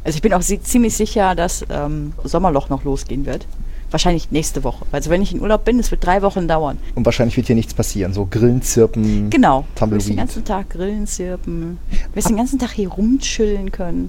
Also ich bin auch ziemlich sicher, dass Sommerloch noch losgehen wird. Wahrscheinlich nächste Woche. Also wenn ich in Urlaub bin, es wird 3 Wochen dauern. Und wahrscheinlich wird hier nichts passieren. So Grillen, Zirpen, Genau. Du Tumbleweed. wirst den ganzen Tag grillen, zirpen. Du wirst den ganzen Tag hier rumchillen können.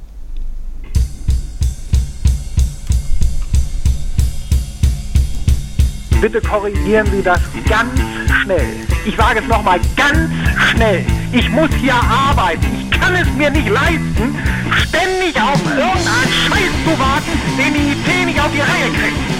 Bitte korrigieren Sie das ganz schnell. Ich sage es nochmal, ganz schnell. Ich muss hier arbeiten. Ich kann es mir nicht leisten, ständig auf irgendeinen Scheiß zu warten, den die IT nicht auf die Reihe kriegt.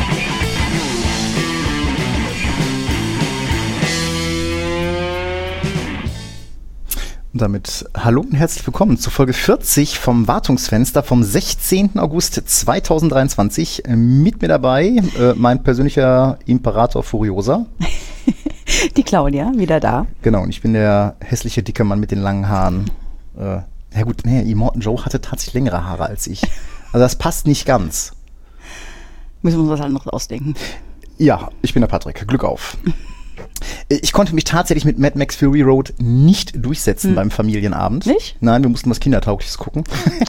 Und damit hallo und herzlich willkommen zu Folge 40 vom Wartungsfenster vom 16. August 2023. Mit mir dabei mein persönlicher Imperator Furiosa. Die Claudia, wieder da. Genau, und ich bin der hässliche dicke Mann mit den langen Haaren. Ja gut, Immortan Joe hatte tatsächlich längere Haare als ich. Also das passt nicht ganz. Müssen wir uns was anderes ausdenken. Ja, ich bin der Patrick. Glück auf. Ich konnte mich tatsächlich mit Mad Max Fury Road nicht durchsetzen beim Familienabend. Nicht? Nein, wir mussten was Kindertaugliches gucken.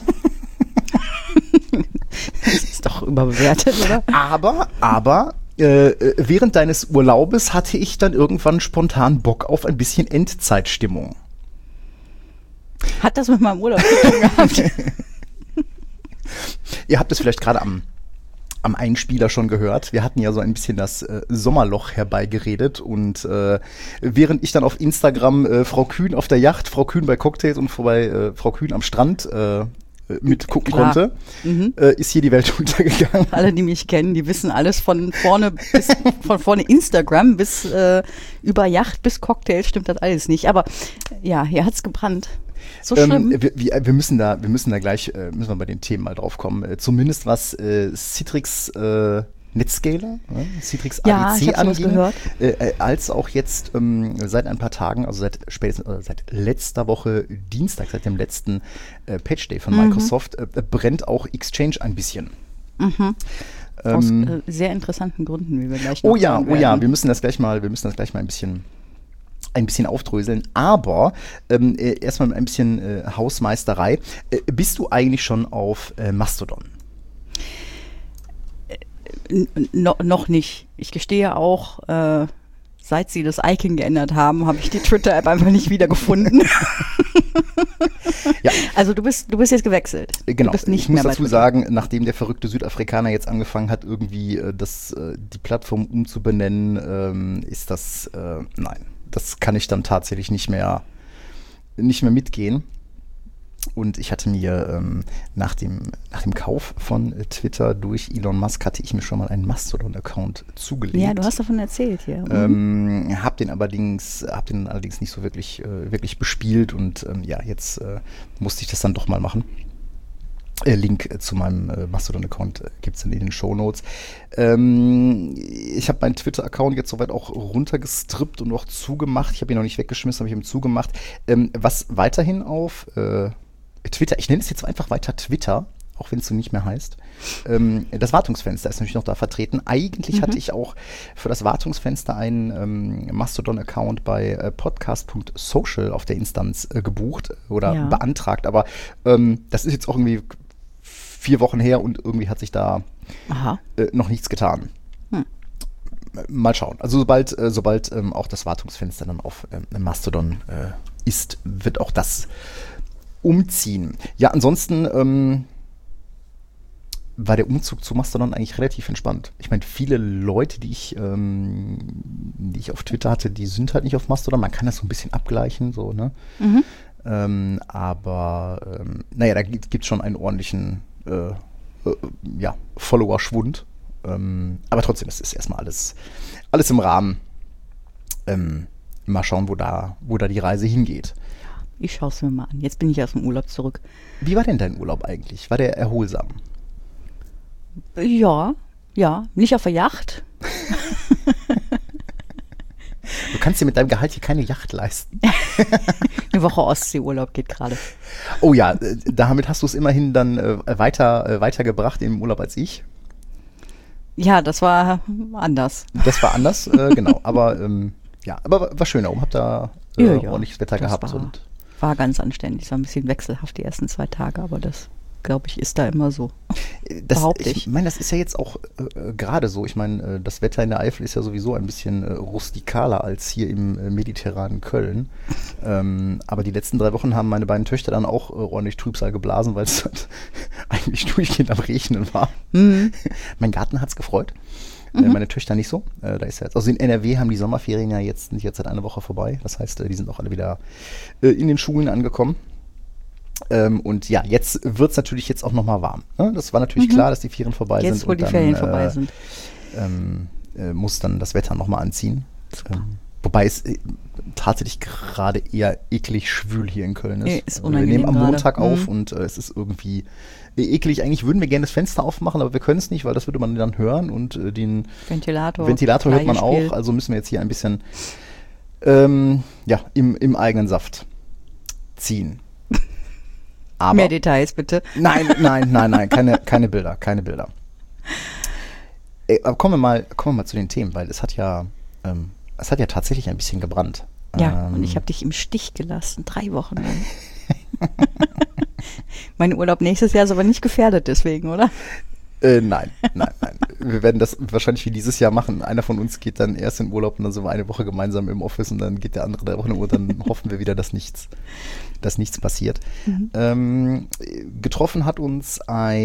Das ist doch überbewertet, oder? Aber während deines Urlaubes hatte ich dann irgendwann spontan Bock auf ein bisschen Endzeitstimmung. Hat das mit meinem Urlaub zu tun gehabt? Ihr habt es vielleicht gerade am Einspieler schon gehört. Wir hatten ja so ein bisschen das Sommerloch herbeigeredet und während ich dann auf Instagram Frau Kühn auf der Yacht, Frau Kühn bei Cocktails und Frau Kühn am Strand mitgucken konnte, ist hier die Welt untergegangen. Alle, die mich kennen, die wissen alles von vorne Instagram bis über Yacht bis Cocktails, stimmt das alles nicht. Aber ja, hier hat's gebrannt. So schlimm. Wir müssen da gleich müssen wir bei den Themen mal drauf kommen. Zumindest was Citrix Netscaler, Citrix ADC anging, als auch jetzt seit ein paar Tagen, also seit letzter Woche Dienstag, seit dem letzten Patch Day von Microsoft, brennt auch Exchange ein bisschen. Aus sehr interessanten Gründen, wie wir gleich noch hören werden. Wir müssen das gleich mal ein bisschen aufdröseln, aber erstmal mit ein bisschen Hausmeisterei. Bist du eigentlich schon auf Mastodon? Noch nicht. Ich gestehe auch, seit sie das Icon geändert haben, habe ich die Twitter-App einfach nicht wiedergefunden. Ja. Also du bist jetzt gewechselt. Genau. Du bist nicht ich muss mehr dazu sagen, nachdem der verrückte Südafrikaner jetzt angefangen hat, irgendwie die Plattform umzubenennen, ist das, nein. Das kann ich dann tatsächlich nicht mehr mitgehen. Und ich hatte mir nach dem Kauf von Twitter durch Elon Musk hatte ich mir schon mal einen Mastodon-Account zugelegt. Ja, du hast davon erzählt hier. Hab den allerdings nicht so wirklich bespielt und jetzt musste ich das dann doch mal machen. Link zu meinem Mastodon-Account gibt es in den Shownotes. Ich habe meinen Twitter-Account jetzt soweit auch runtergestrippt und auch zugemacht. Ich habe ihn noch nicht weggeschmissen, habe ich ihm zugemacht. Was weiterhin auf Twitter, ich nenne es jetzt einfach weiter Twitter, auch wenn es so nicht mehr heißt. Das Wartungsfenster ist natürlich noch da vertreten. Eigentlich hatte ich auch für das Wartungsfenster einen Mastodon-Account bei podcast.social auf der Instanz gebucht oder beantragt, aber das ist jetzt auch irgendwie 4 Wochen her und irgendwie hat sich da noch nichts getan. Mal schauen. Also sobald auch das Wartungsfenster dann auf Mastodon ist, wird auch das umziehen. Ja, ansonsten war der Umzug zu Mastodon eigentlich relativ entspannt. Ich meine, viele Leute, die ich auf Twitter hatte, die sind halt nicht auf Mastodon. Man kann das so ein bisschen abgleichen, so, ne? Aber da gibt es schon einen ordentlichen Follower-Schwund. Aber trotzdem, es ist erstmal alles im Rahmen. Mal schauen, wo da die Reise hingeht. Ich schaue es mir mal an. Jetzt bin ich aus dem Urlaub zurück. Wie war denn dein Urlaub eigentlich? War der erholsam? Ja, nicht auf der Yacht. Du kannst dir mit deinem Gehalt hier keine Yacht leisten. Eine Woche Ostseeurlaub geht gerade. Oh ja, damit hast du es immerhin dann weitergebracht im Urlaub als ich. Ja, das war anders. Genau. Aber war schön. Darum habt ihr ordentliches Wetter gehabt. War ganz anständig. Es war ein bisschen wechselhaft die ersten 2 Tage, aber das glaube ich, ist da immer so. Ich meine, das ist ja jetzt auch gerade so. Ich meine, das Wetter in der Eifel ist ja sowieso ein bisschen rustikaler als hier im mediterranen Köln. Aber die letzten 3 Wochen haben meine beiden Töchter dann auch ordentlich Trübsal geblasen, weil es halt eigentlich durchgehend am Regnen war. Mein Garten hat's gefreut. Meine Töchter nicht so. Da ist ja jetzt, also in NRW haben die Sommerferien ja jetzt seit einer Woche vorbei. Das heißt, die sind auch alle wieder in den Schulen angekommen. Und ja, jetzt wird es natürlich jetzt auch nochmal warm. Ne? Das war natürlich klar, dass die Ferien vorbei sind. Jetzt, wo die Ferien vorbei sind. Muss dann das Wetter nochmal anziehen. Wobei es tatsächlich gerade eher eklig schwül hier in Köln ist. Wir nehmen am Montag auf und es ist irgendwie eklig. Eigentlich würden wir gerne das Fenster aufmachen, aber wir können es nicht, weil das würde man dann hören und den Ventilator hört man auch. Also müssen wir jetzt hier ein bisschen im eigenen Saft ziehen. Aber, mehr Details, bitte. Nein, keine Bilder. Aber kommen wir mal zu den Themen, weil es hat ja tatsächlich ein bisschen gebrannt. Ja, und ich habe dich im Stich gelassen, 3 Wochen lang. Mein Urlaub nächstes Jahr ist aber nicht gefährdet deswegen, oder? Nein. Wir werden das wahrscheinlich wie dieses Jahr machen. Einer von uns geht dann erst in Urlaub und dann sind wir eine Woche gemeinsam im Office und dann geht der andere 3 Wochen in Urlaub. Dann hoffen wir wieder, dass nichts passiert. Getroffen hat uns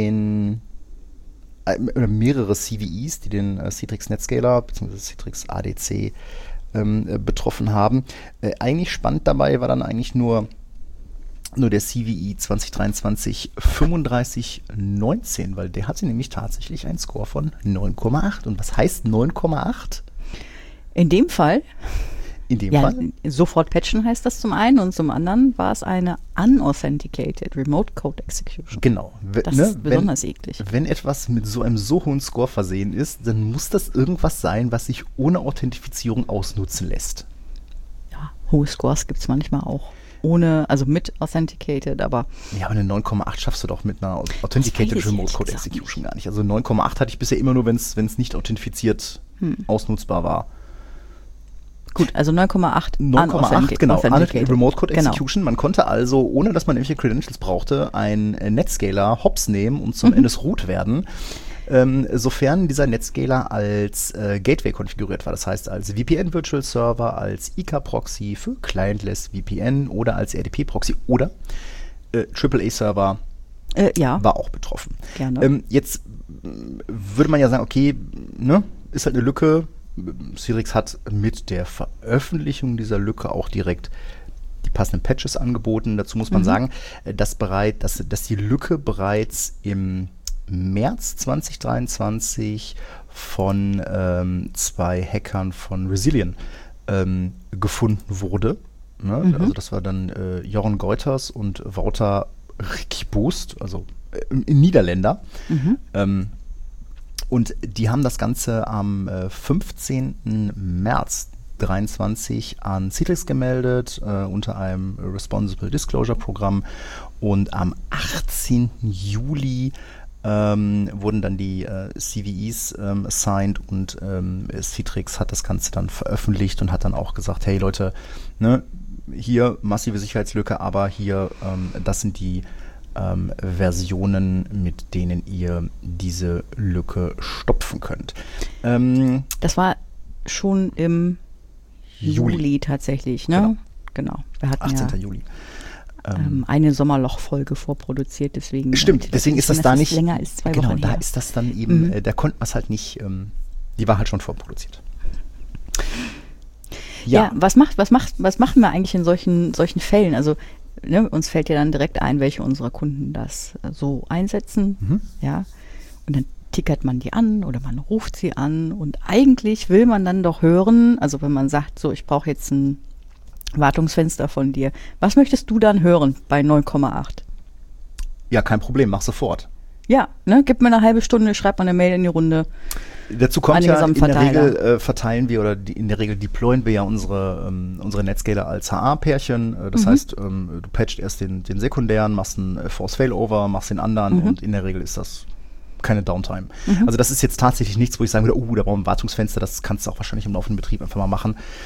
mehrere CVEs, die den Citrix NetScaler bzw. Citrix ADC betroffen haben. Eigentlich spannend dabei war dann eigentlich nur der CVE 2023 3519, weil der hatte nämlich tatsächlich einen Score von 9,8. Und was heißt 9,8? In dem Fall? Fall? Sofort patchen heißt das zum einen und zum anderen war es eine unauthenticated Remote Code Execution. Genau. Das ist besonders eklig. Wenn etwas mit so einem so hohen Score versehen ist, dann muss das irgendwas sein, was sich ohne Authentifizierung ausnutzen lässt. Ja, hohe Scores gibt es manchmal auch. Also mit Authenticated, aber... Ja, aber eine 9,8 schaffst du doch mit einer Authenticated Remote Code Execution gar nicht. Also 9,8 hatte ich bisher immer nur, wenn es nicht authentifiziert ausnutzbar war. Gut, also 9,8, genau, Remote Code Execution. Genau. Man konnte also, ohne dass man irgendwelche Credentials brauchte, ein NetScaler hops nehmen und zum NS-Root werden, sofern dieser NetScaler als Gateway konfiguriert war. Das heißt, als VPN Virtual Server, als IK-Proxy für Clientless VPN oder als RDP-Proxy oder AAA-Server war auch betroffen. Gerne. Jetzt würde man ja sagen, okay, ist halt eine Lücke. Citrix hat mit der Veröffentlichung dieser Lücke auch direkt die passenden Patches angeboten. Dazu muss man sagen, dass die Lücke bereits im März 2023 von 2 Hackern von Resilient gefunden wurde. Ne? Also das war dann Joran Goiters und Wouter Rickboost, also Niederländer. Und die haben das Ganze am 15. März 2023 an Citrix gemeldet, unter einem Responsible Disclosure Programm. Und am 18. Juli wurden dann die CVEs assigned und Citrix hat das Ganze dann veröffentlicht und hat dann auch gesagt, hey Leute, hier massive Sicherheitslücke, aber hier, das sind die Versionen, mit denen ihr diese Lücke stopfen könnt. Das war schon im Juli tatsächlich, ne? Genau. Wir hatten 18. Juli. Eine Sommerloch-Folge vorproduziert, deswegen. Stimmt, deswegen ist das da nicht länger als 2 Wochen. Genau, da ist das dann eben, da konnten wir es halt nicht, die war halt schon vorproduziert. Ja, was machen wir eigentlich in solchen Fällen? Also uns fällt ja dann direkt ein, welche unserer Kunden das so einsetzen. Ja, und dann tickert man die an oder man ruft sie an und eigentlich will man dann doch hören, also wenn man sagt, so ich brauche jetzt ein Wartungsfenster von dir, was möchtest du dann hören bei 9,8? Ja, kein Problem, mach sofort. Ja, gib mir eine halbe Stunde, schreib mal eine Mail in die Runde. Dazu kommt ja, in der Regel verteilen wir in der Regel deployen wir ja unsere NetScaler als HA-Pärchen. Das heißt, du patcht erst den sekundären, machst einen Force-Failover, machst den anderen und in der Regel ist das keine Downtime. Also das ist jetzt tatsächlich nichts, wo ich sagen würde, da brauchen wir ein Wartungsfenster, das kannst du auch wahrscheinlich im laufenden Betrieb einfach mal machen.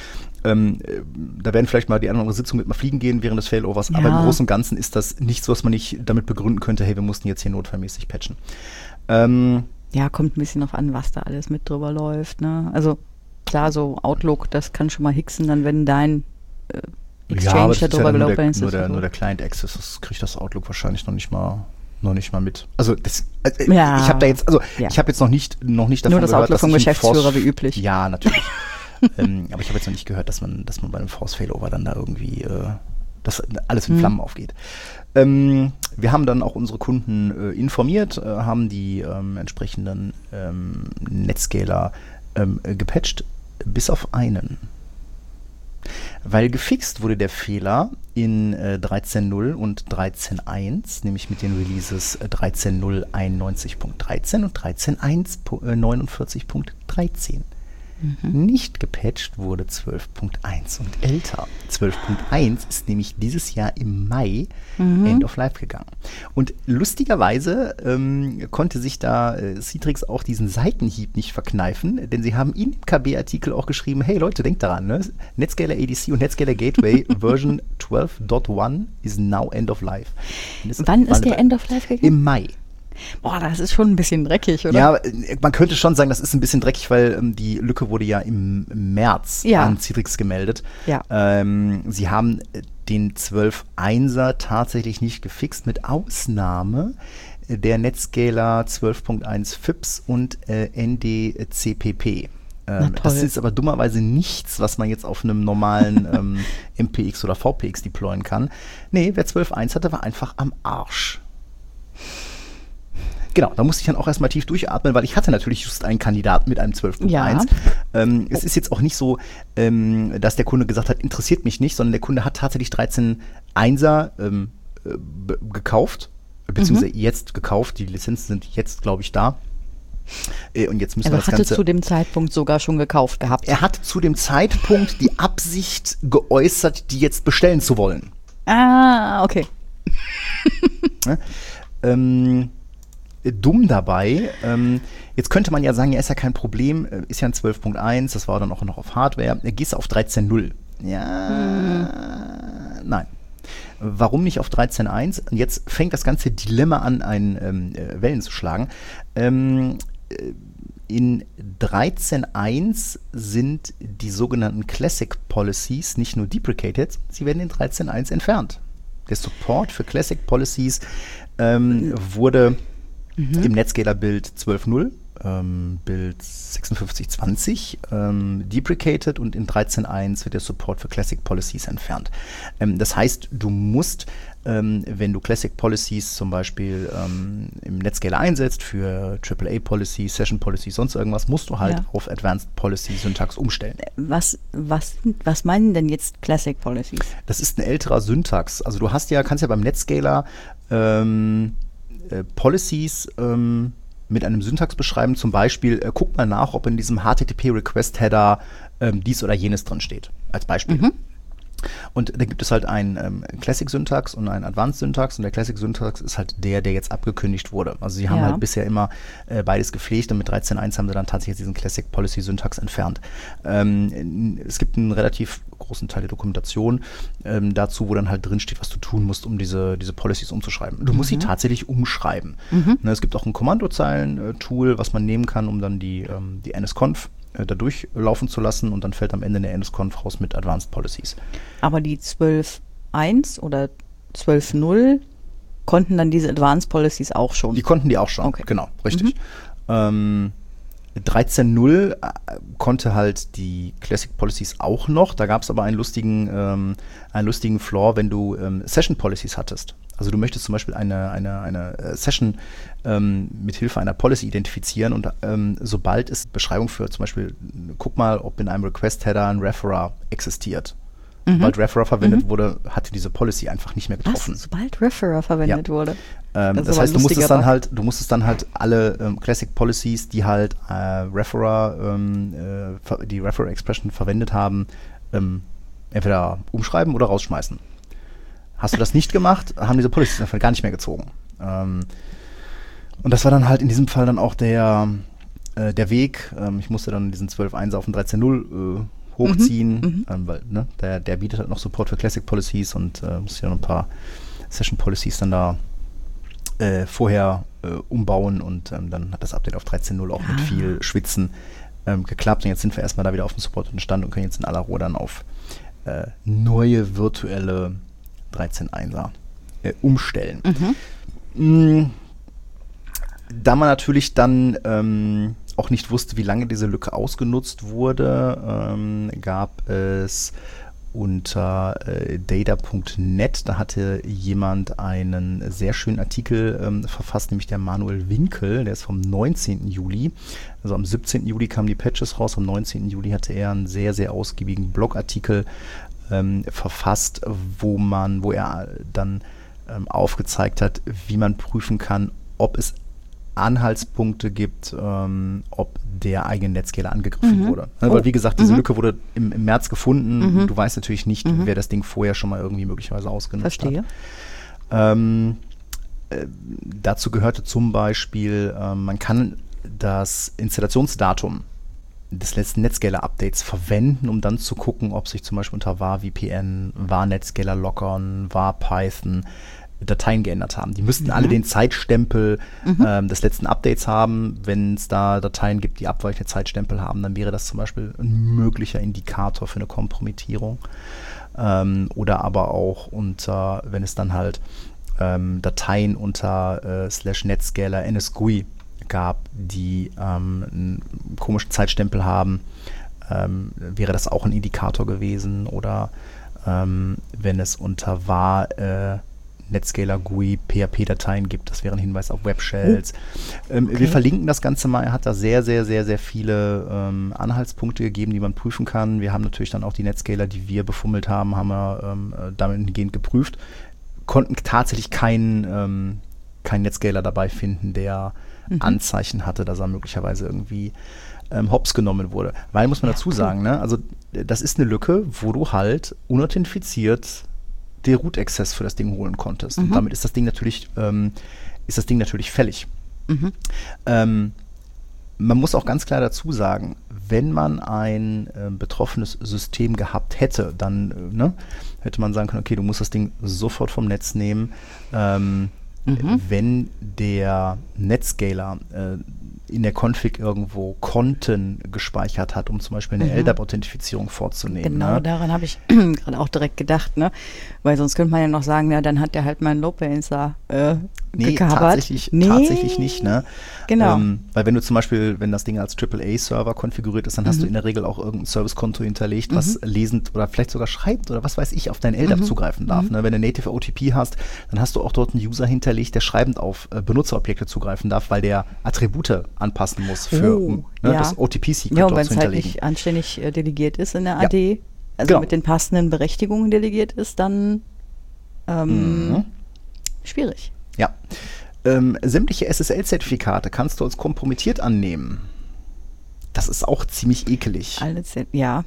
Da werden vielleicht mal die eine oder andere Sitzung mit mal fliegen gehen während des Failovers, aber im Großen und Ganzen ist das nichts, was man nicht damit begründen könnte, hey, wir mussten jetzt hier notfallmäßig patchen. Ja, kommt ein bisschen drauf an, was da alles mit drüber läuft, ne? Also klar, so Outlook, das kann schon mal hicksen, dann wenn dein Exchange da drüber gelaufen ist. Nur der Client Access, das kriegt das Outlook wahrscheinlich noch nicht mal mit. Also das, ich habe jetzt noch nicht davon nur das gehört, Outlook vom Geschäftsführer wie üblich. Ja, natürlich. Aber ich habe jetzt noch nicht gehört, dass man bei einem Force Failover dann da irgendwie dass alles in Flammen aufgeht. Wir haben dann auch unsere Kunden informiert, haben die entsprechenden Netscaler gepatcht, bis auf einen. Weil gefixt wurde der Fehler in 13.0 und 13.1, nämlich mit den Releases 13.0 91.13 und 13.1 49.13. Nicht gepatcht wurde 12.1 und älter. 12.1 ist nämlich dieses Jahr im Mai End of Life gegangen. Und lustigerweise konnte sich da Citrix auch diesen Seitenhieb nicht verkneifen, denn sie haben in dem KB-Artikel auch geschrieben, hey Leute, denkt daran, ne? Netscaler ADC und Netscaler Gateway Version 12.1 is now End of Life. Wann ist der End of Life gegangen? Im Mai. Boah, das ist schon ein bisschen dreckig, oder? Ja, man könnte schon sagen, das ist ein bisschen dreckig, weil die Lücke wurde ja im März an Citrix gemeldet. Ja. Sie haben den 12.1er tatsächlich nicht gefixt, mit Ausnahme der Netscaler 12.1 FIPS und NDCPP. Das ist aber dummerweise nichts, was man jetzt auf einem normalen MPX oder VPX deployen kann. Nee, wer 12.1 hatte, war einfach am Arsch. Genau, da musste ich dann auch erstmal tief durchatmen, weil ich hatte natürlich just einen Kandidaten mit einem 12.1. Ja. Es ist jetzt auch nicht so, dass der Kunde gesagt hat, interessiert mich nicht, sondern der Kunde hat tatsächlich 13.1er gekauft, beziehungsweise jetzt gekauft. Die Lizenzen sind jetzt, glaube ich, da. Und jetzt müssen wir das Ganze. Er hatte zu dem Zeitpunkt sogar schon gekauft gehabt. Er hat zu dem Zeitpunkt die Absicht geäußert, die jetzt bestellen zu wollen. Ah, okay. Dumm dabei. Jetzt könnte man ja sagen, ja, ist ja kein Problem, ist ja ein 12.1, das war dann auch noch auf Hardware. Gehst du auf 13.0? Ja, nein. Warum nicht auf 13.1? Und jetzt fängt das ganze Dilemma an, Wellen zu schlagen. In 13.1 sind die sogenannten Classic Policies nicht nur deprecated, sie werden in 13.1 entfernt. Der Support für Classic Policies wurde im Netscaler-Bild 12.0, Bild 5620 deprecated und in 13.1 wird der Support für Classic Policies entfernt. Das heißt, du musst, wenn du Classic Policies zum Beispiel im Netscaler einsetzt für AAA Policies, Session Policies, sonst irgendwas, musst du halt auf Advanced Policy Syntax umstellen. Was meinen denn jetzt Classic Policies? Das ist ein älterer Syntax. Also du kannst ja beim Netscaler Policies mit einem Syntax beschreiben, zum Beispiel, guck mal nach, ob in diesem HTTP-Request-Header dies oder jenes drin steht, als Beispiel. Und da gibt es halt einen Classic-Syntax und einen Advanced-Syntax und der Classic-Syntax ist halt der jetzt abgekündigt wurde. Also sie haben halt bisher immer beides gepflegt und mit 13.1 haben sie dann tatsächlich diesen Classic-Policy-Syntax entfernt. Es gibt einen relativ großen Teil der Dokumentation dazu, wo dann halt drin steht, was du tun musst, um diese Policies umzuschreiben. Du musst sie tatsächlich umschreiben. Es gibt auch ein Kommandozeilen-Tool, was man nehmen kann, um dann die NSConf da durchlaufen zu lassen und dann fällt am Ende eine NSConf raus mit Advanced Policies. Aber die 12.1 oder 12.0 konnten dann diese Advanced Policies auch schon? Die konnten die auch schon, genau, richtig. 13.0 konnte halt die Classic Policies auch noch, da gab es aber einen lustigen Flaw, wenn du Session Policies hattest. Also du möchtest zum Beispiel eine Session mit Hilfe einer Policy identifizieren und sobald es Beschreibung für zum Beispiel, guck mal, ob in einem Request-Header ein Referrer existiert. Sobald Referrer verwendet wurde, hatte diese Policy einfach nicht mehr getroffen. Was? Sobald Referrer verwendet wurde? Das heißt, du musstest dann halt alle Classic Policies, die halt die Referrer-Expression verwendet haben, entweder umschreiben oder rausschmeißen. Hast du das nicht gemacht, haben diese Policies einfach gar nicht mehr gezogen. Und das war dann halt in diesem Fall dann auch der Weg. Ich musste dann diesen 12.1 auf den 13.0 hochziehen, weil ne, der bietet halt noch Support für Classic Policies und muss ja noch ein paar Session Policies dann da vorher umbauen und dann hat das Update auf 13.0 auch mit viel Schwitzen geklappt und jetzt sind wir erstmal da wieder auf dem Supporteten Stand und können jetzt in aller Ruhe dann auf neue virtuelle 13.1er umstellen. Da man natürlich dann auch nicht wusste, wie lange diese Lücke ausgenutzt wurde, gab es unter data.net, da hatte jemand einen sehr schönen Artikel verfasst, nämlich der Manuel Winkel, der ist vom 19. Juli. Also am 17. Juli kamen die Patches raus, am 19. Juli hatte er einen sehr, sehr ausgiebigen Blogartikel verfasst, wo er dann aufgezeigt hat, wie man prüfen kann, ob es Anhaltspunkte gibt, ob der eigene Netscaler angegriffen wurde. Weil wie gesagt, diese Lücke wurde im März gefunden. Du weißt natürlich nicht, wer das Ding vorher schon mal irgendwie möglicherweise ausgenutzt hat. Dazu gehörte zum Beispiel, man kann das Installationsdatum des letzten Netscaler-Updates verwenden, um dann zu gucken, ob sich zum Beispiel unter var VPN, var Netscaler Lockern, var Python Dateien geändert haben. Die müssten alle den Zeitstempel des letzten Updates haben. Wenn es da Dateien gibt, die abweichende Zeitstempel haben, dann wäre das zum Beispiel ein möglicher Indikator für eine Kompromittierung. Oder aber auch unter, wenn es dann halt Dateien unter /Netscaler NSGUI gab, die einen komischen Zeitstempel haben, wäre das auch ein Indikator gewesen. Oder wenn es unter var Netscaler GUI PHP-Dateien gibt. Das wäre ein Hinweis auf Web-Shells. Okay. Wir verlinken das Ganze mal. Er hat da sehr, sehr, sehr, sehr viele Anhaltspunkte gegeben, die man prüfen kann. Wir haben natürlich dann auch die Netscaler, die wir befummelt haben, haben wir dahingehend geprüft. Konnten tatsächlich keinen Netscaler dabei finden, der Anzeichen hatte, dass er möglicherweise irgendwie hops genommen wurde. Weil, muss man dazu sagen, ne? Also das ist eine Lücke, wo du halt unauthentifiziert den Root-Access für das Ding holen konntest. Und damit ist das Ding natürlich fällig. Man muss auch ganz klar dazu sagen, wenn man ein betroffenes System gehabt hätte, dann hätte man sagen können, okay, du musst das Ding sofort vom Netz nehmen. Wenn der Netscaler in der Config irgendwo Konten gespeichert hat, um zum Beispiel eine LDAP-Authentifizierung vorzunehmen. Genau, daran habe ich gerade auch direkt gedacht, ne? Weil sonst könnte man ja noch sagen, ja, dann hat der halt meinen Load-Balancer gekabert. Tatsächlich nicht, ne? Genau. Weil wenn du zum Beispiel, wenn das Ding als AAA-Server konfiguriert ist, dann hast du in der Regel auch irgendein Servicekonto hinterlegt, was lesend oder vielleicht sogar schreibt oder was weiß ich, auf deinen LDAP zugreifen darf. Ne? Wenn du Native OTP hast, dann hast du auch dort einen User hinterlegt, der schreibend auf Benutzerobjekte zugreifen darf, weil der Attribute anpassen muss für das OTP-Secret dort zu hinterlegen. Ja, und wenn es halt nicht anständig delegiert ist in der AD, also mit den passenden Berechtigungen delegiert ist, dann schwierig. Ja. Sämtliche SSL-Zertifikate kannst du als kompromittiert annehmen. Das ist auch ziemlich ekelig. Ja.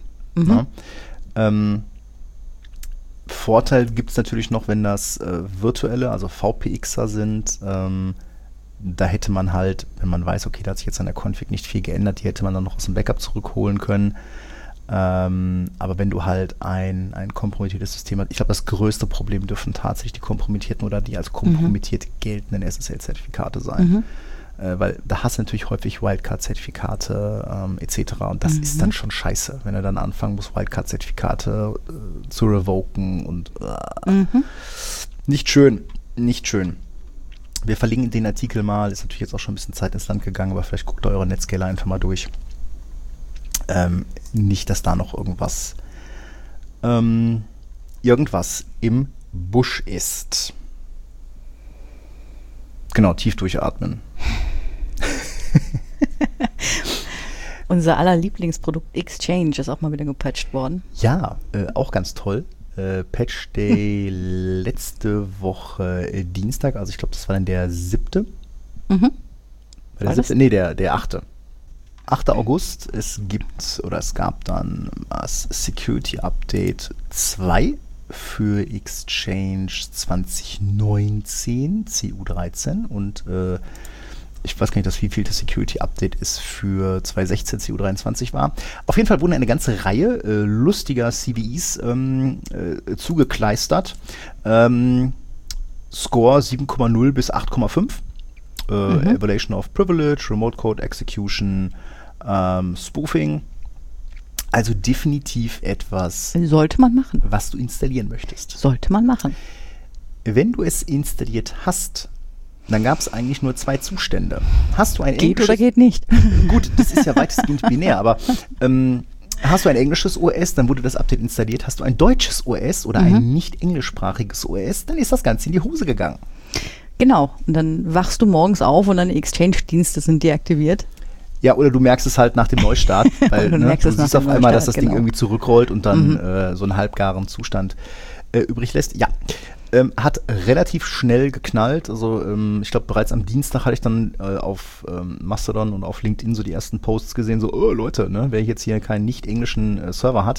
Vorteil gibt es natürlich noch, wenn das virtuelle, also VPXer sind. Da hätte man halt, wenn man weiß, okay, da hat sich jetzt an der Config nicht viel geändert, die hätte man dann noch aus dem Backup zurückholen können. Aber wenn du halt ein kompromittiertes System hast, ich glaube, das größte Problem dürfen tatsächlich die kompromittierten oder die als kompromittiert geltenden SSL-Zertifikate sein. Weil da hast du natürlich häufig Wildcard-Zertifikate etc. Und das ist dann schon scheiße, wenn er dann anfangen muss, Wildcard-Zertifikate zu revoken und nicht schön. Wir verlinken den Artikel mal, ist natürlich jetzt auch schon ein bisschen Zeit ins Land gegangen, aber vielleicht guckt eure Netscaler einfach mal durch. Nicht, dass da noch irgendwas im Busch ist. Genau, tief durchatmen. Unser aller Lieblingsprodukt Exchange ist auch mal wieder gepatcht worden. Ja, auch ganz toll. Patch Day letzte Woche Dienstag, also ich glaube, das war dann der 7. Der 7.? Nee, der 8. 8. August, es gab dann das Security Update 2 für Exchange 2019, CU13 und ich weiß gar nicht, das wievielte Security-Update es für 2016 CU23 war. Auf jeden Fall wurden eine ganze Reihe lustiger CVEs zugekleistert. Score 7,0 bis 8,5. Evaluation of Privilege, Remote Code Execution, Spoofing. Also definitiv etwas, Sollte man machen. was du installieren möchtest. Sollte man machen. Wenn du es installiert hast, dann gab es eigentlich nur 2 Zustände. Hast du ein Geht englisches... oder geht nicht. Gut, das ist ja weitestgehend binär, aber hast du ein englisches OS, dann wurde das Update installiert. Hast du ein deutsches OS oder ein nicht englischsprachiges OS, dann ist das Ganze in die Hose gegangen. Genau. Und dann wachst du morgens auf und deine Exchange-Dienste sind deaktiviert. Ja, oder du merkst es halt nach dem Neustart, weil Du du merkst es nach siehst dem auf einmal, dass das Neustart, Ding genau. irgendwie zurückrollt und dann so einen halbgaren Zustand übrig lässt. Ja, hat relativ schnell geknallt. Also ich glaube, bereits am Dienstag hatte ich dann auf Mastodon und auf LinkedIn so die ersten Posts gesehen, so, oh Leute, ne, wer jetzt hier keinen nicht englischen Server hat,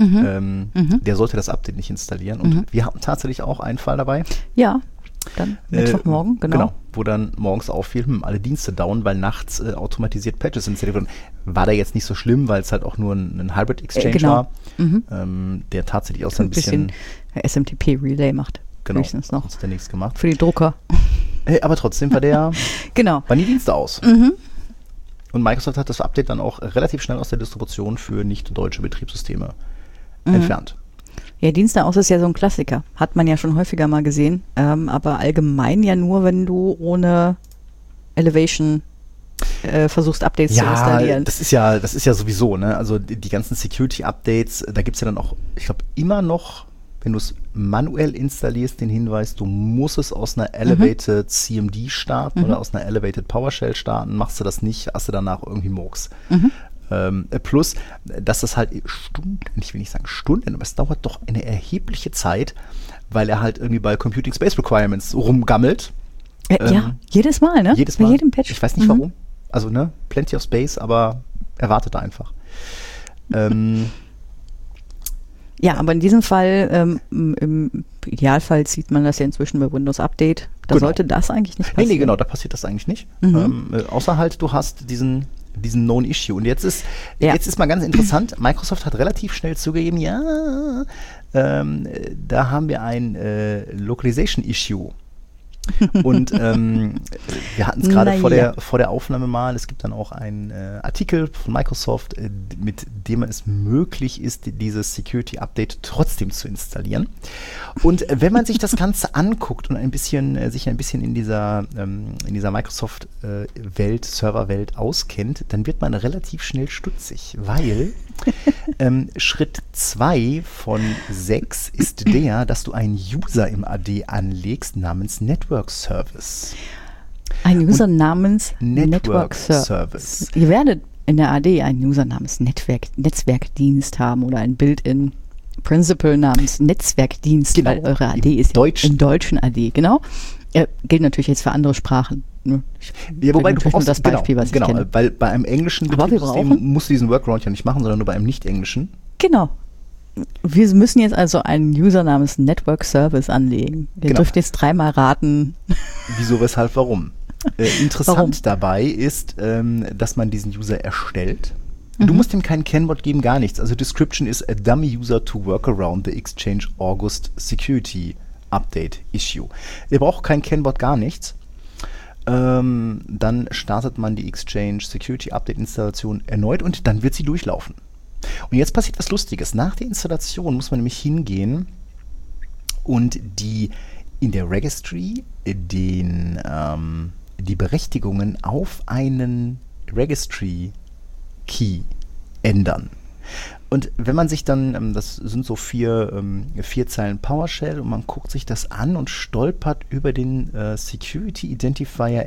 der sollte das Update nicht installieren. Und wir hatten tatsächlich auch einen Fall dabei. Ja, dann Mittwochmorgen, genau. Wo dann morgens auffiel, alle Dienste down, weil nachts automatisiert Patches installiert wurden. War da jetzt nicht so schlimm, weil es halt auch nur ein Hybrid-Exchange genau. war, der tatsächlich auch so ein bisschen SMTP-Relay macht. genau, Höchstens noch. hat der nichts gemacht. Für die Drucker. Aber trotzdem waren Genau. die Dienste aus. Und Microsoft hat das Update dann auch relativ schnell aus der Distribution für nicht deutsche Betriebssysteme entfernt. Ja, Dienste aus ist ja so ein Klassiker. Hat man ja schon häufiger mal gesehen. Aber allgemein ja nur, wenn du ohne Elevation versuchst, Updates zu installieren. Das ist ja sowieso, ne? Also die ganzen Security-Updates, da gibt es ja dann auch, ich glaube, immer noch, wenn du es manuell installierst, den Hinweis, du musst es aus einer Elevated CMD starten oder aus einer Elevated PowerShell starten. Machst du das nicht, hast du danach irgendwie Murks. Plus, dass das halt Stunden, ich will nicht sagen Stunden, aber es dauert doch eine erhebliche Zeit, weil er halt irgendwie bei Computing Space Requirements rumgammelt. Ja, jedes Mal, ne? Jedes Mal. Bei jedem Patch. Ich weiß nicht warum. Also, ne, plenty of space, aber er wartet einfach. Ja, aber in diesem Fall, im Idealfall sieht man das ja inzwischen bei Windows Update. Da Genau. sollte das eigentlich nicht passieren. Nee, genau, da passiert das eigentlich nicht. Außer halt, du hast diesen Known Issue. Und jetzt ist mal ganz interessant, Microsoft hat relativ schnell zugegeben, da haben wir ein Localization Issue. Und wir hatten es gerade vor der Aufnahme mal, es gibt dann auch einen Artikel von Microsoft, mit dem es möglich ist, dieses Security-Update trotzdem zu installieren. Und wenn man sich das Ganze anguckt und sich ein bisschen in dieser Microsoft-Welt, Serverwelt auskennt, dann wird man relativ schnell stutzig, weil Schritt 2 von 6 ist der, dass du einen User im AD anlegst namens Network Service. Ein User namens Network Service. Ihr werdet in der AD einen User namens Netzwerkdienst haben oder ein Built-in Principal namens Netzwerkdienst, Genau. weil eure AD ist Deutschen. im deutschen AD, genau. Gilt natürlich jetzt für andere Sprachen. Ja, wobei du nur brauchst das Beispiel, was ich kenne. weil bei einem englischen Aber wir Betriebssystem brauchen- musst du diesen Workaround ja nicht machen, sondern nur bei einem nicht-englischen. Genau. Wir müssen jetzt also einen User namens Network Service anlegen. Ihr Genau. dürft jetzt 3-mal raten. Wieso, weshalb, warum? Interessant Warum? dabei ist, dass man diesen User erstellt. Du musst ihm kein Kennwort geben, gar nichts. Also Description ist a dummy user to work around the Exchange August Security Update Issue. Ihr braucht kein Kennwort, gar nichts. Dann startet man die Exchange Security Update Installation erneut und dann wird sie durchlaufen. Und jetzt passiert was Lustiges. Nach der Installation muss man nämlich hingehen und in der Registry die Berechtigungen auf einen Registry Key ändern. Und wenn man sich dann, das sind so 4 Zeilen PowerShell und man guckt sich das an und stolpert über den Security Identifier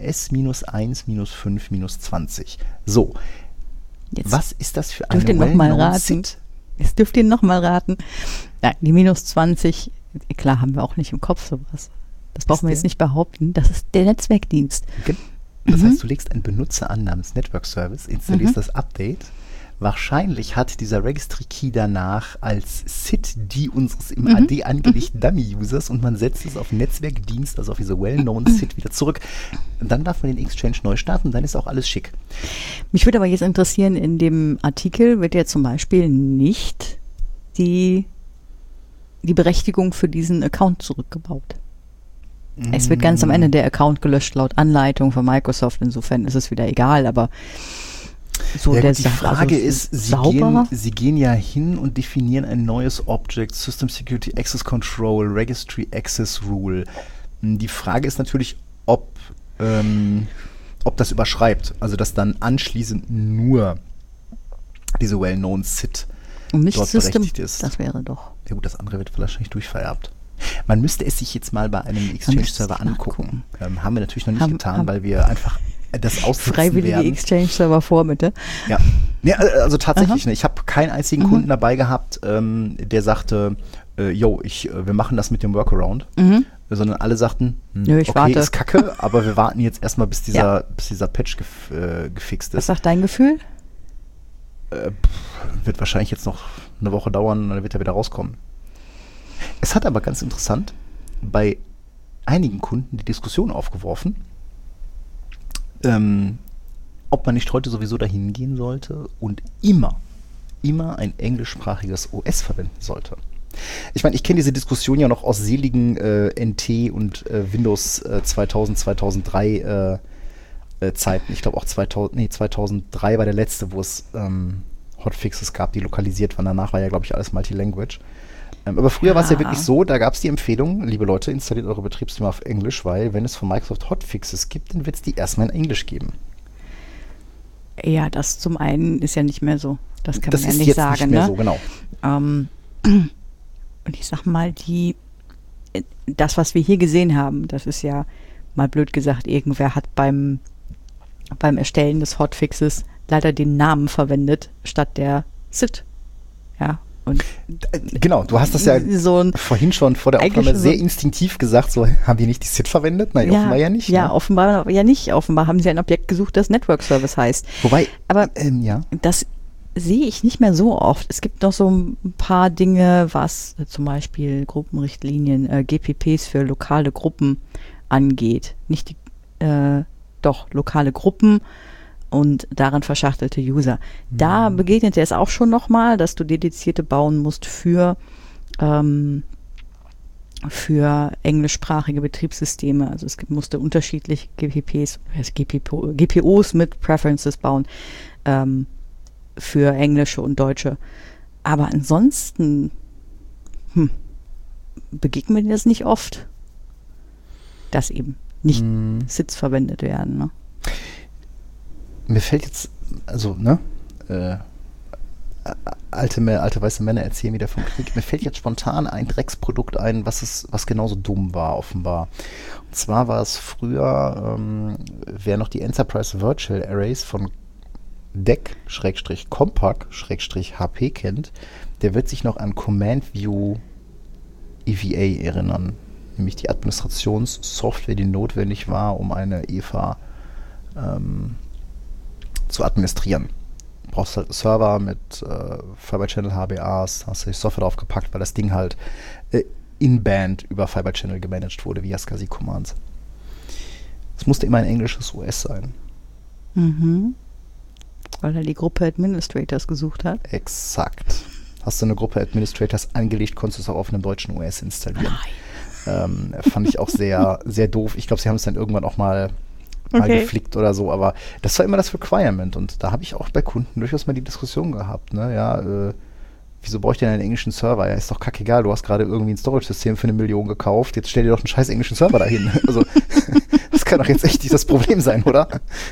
S-1-5-20. So, Jetzt was ist das für dürft eine ihr noch mal well-known raten. SID? Jetzt dürft ihr nochmal raten. Nein, die minus 20, klar, haben wir auch nicht im Kopf sowas. Das brauchen wir der? jetzt nicht behaupten. Das ist der Netzwerkdienst. Das heißt, du legst einen Benutzer an namens Network Service, installierst das Update, Wahrscheinlich hat dieser Registry Key danach als SID die unseres im AD angelegten Dummy-Users und man setzt es auf Netzwerkdienst, also auf diese well-known SID wieder zurück. Und dann darf man den Exchange neu starten und dann ist auch alles schick. Mich würde aber jetzt interessieren, in dem Artikel wird ja zum Beispiel nicht die Berechtigung für diesen Account zurückgebaut. Es wird ganz am Ende der Account gelöscht laut Anleitung von Microsoft. Insofern ist es wieder egal, aber so ja, der gut, die Frage also ist, sauber. Sie gehen ja hin und definieren ein neues Object, System Security Access Control, Registry Access Rule. Die Frage ist natürlich, ob das überschreibt, also dass dann anschließend nur diese well-known SID Und nicht dort System, berechtigt ist. das wäre doch. Ja gut, das andere wird wahrscheinlich durchvererbt. Man müsste es sich jetzt mal bei einem Exchange-Server angucken. Haben wir natürlich noch nicht getan, weil wir einfach das aussitzen Freiwillige werden. Exchange-Server vor, bitte. Ja, also tatsächlich. Ne, ich habe keinen einzigen Kunden dabei gehabt, der sagte, wir machen das mit dem Workaround. Sondern alle sagten, Nö, ich okay, warte. ist kacke, aber wir warten jetzt erstmal, bis dieser Patch gefixt ist. Was sagt dein Gefühl? Wird wahrscheinlich jetzt noch eine Woche dauern und dann wird er wieder rauskommen. Es hat aber ganz interessant bei einigen Kunden die Diskussion aufgeworfen, ob man nicht heute sowieso dahin gehen sollte und immer ein englischsprachiges OS verwenden sollte. Ich meine, ich kenne diese Diskussion ja noch aus seligen NT und Windows 2000, 2003 Zeiten. Ich glaube auch 2003 war der letzte, wo es Hotfixes gab, die lokalisiert waren. Danach war ja, glaube ich, alles Multilanguage. Aber früher war es ja wirklich so, da gab es die Empfehlung, liebe Leute, installiert eure Betriebssysteme auf Englisch, weil wenn es von Microsoft Hotfixes gibt, dann wird es die erstmal in Englisch geben. Ja, das zum einen ist ja nicht mehr so. Das kann Das man ja ist nicht jetzt sagen. nicht mehr Ne? so, genau. Und ich sag mal, das, was wir hier gesehen haben, das ist ja mal blöd gesagt, irgendwer hat beim Erstellen des Hotfixes leider den Namen verwendet, statt der SID. Ja, und genau, du hast das ja so vorhin schon vor der Aufnahme sehr instinktiv gesagt, so haben die nicht die SID verwendet? Nein, offenbar ja nicht. Ja, ne? offenbar ja nicht. Offenbar haben sie ein Objekt gesucht, das Network Service heißt. Wobei, aber ja. Das sehe ich nicht mehr so oft. Es gibt noch so ein paar Dinge, was zum Beispiel Gruppenrichtlinien, GPPs für lokale Gruppen angeht. Nicht lokale Gruppen und darin verschachtelte User. Da begegnet es auch schon nochmal, dass du dedizierte bauen musst für englischsprachige Betriebssysteme. Also es musste unterschiedliche GPOs mit Preferences bauen für englische und deutsche. Aber ansonsten begegnet mir das nicht oft, dass eben nicht SIDs verwendet werden. Ne? Mir fällt jetzt, also, alte weiße Männer erzählen wieder vom Krieg. Mir fällt jetzt spontan ein Drecksprodukt ein, was genauso dumm war, offenbar. Und zwar war es früher, wer noch die Enterprise Virtual Arrays von DEC-Compaq-HP kennt, der wird sich noch an Command View EVA erinnern. Nämlich die Administrationssoftware, die notwendig war, um eine EVA zu administrieren. Du brauchst halt einen Server mit Fiber Channel HBAs, hast du die Software draufgepackt, weil das Ding halt in-band über Fiber Channel gemanagt wurde via SCSI Commands. Es musste immer ein englisches OS sein. Weil er die Gruppe Administrators gesucht hat. Exakt. Hast du eine Gruppe Administrators angelegt, konntest du es auch auf einem deutschen OS installieren. Fand ich auch sehr, sehr doof. Ich glaube, sie haben es dann irgendwann auch mal geflickt oder so, aber das war immer das Requirement und da habe ich auch bei Kunden durchaus mal die Diskussion gehabt, ne? Ja, wieso brauche ich denn einen englischen Server? Ja, ist doch kackegal, du hast gerade irgendwie ein Storage-System für 1 Million gekauft, jetzt stell dir doch einen scheiß englischen Server dahin. Also, das kann doch jetzt echt nicht das Problem sein, oder?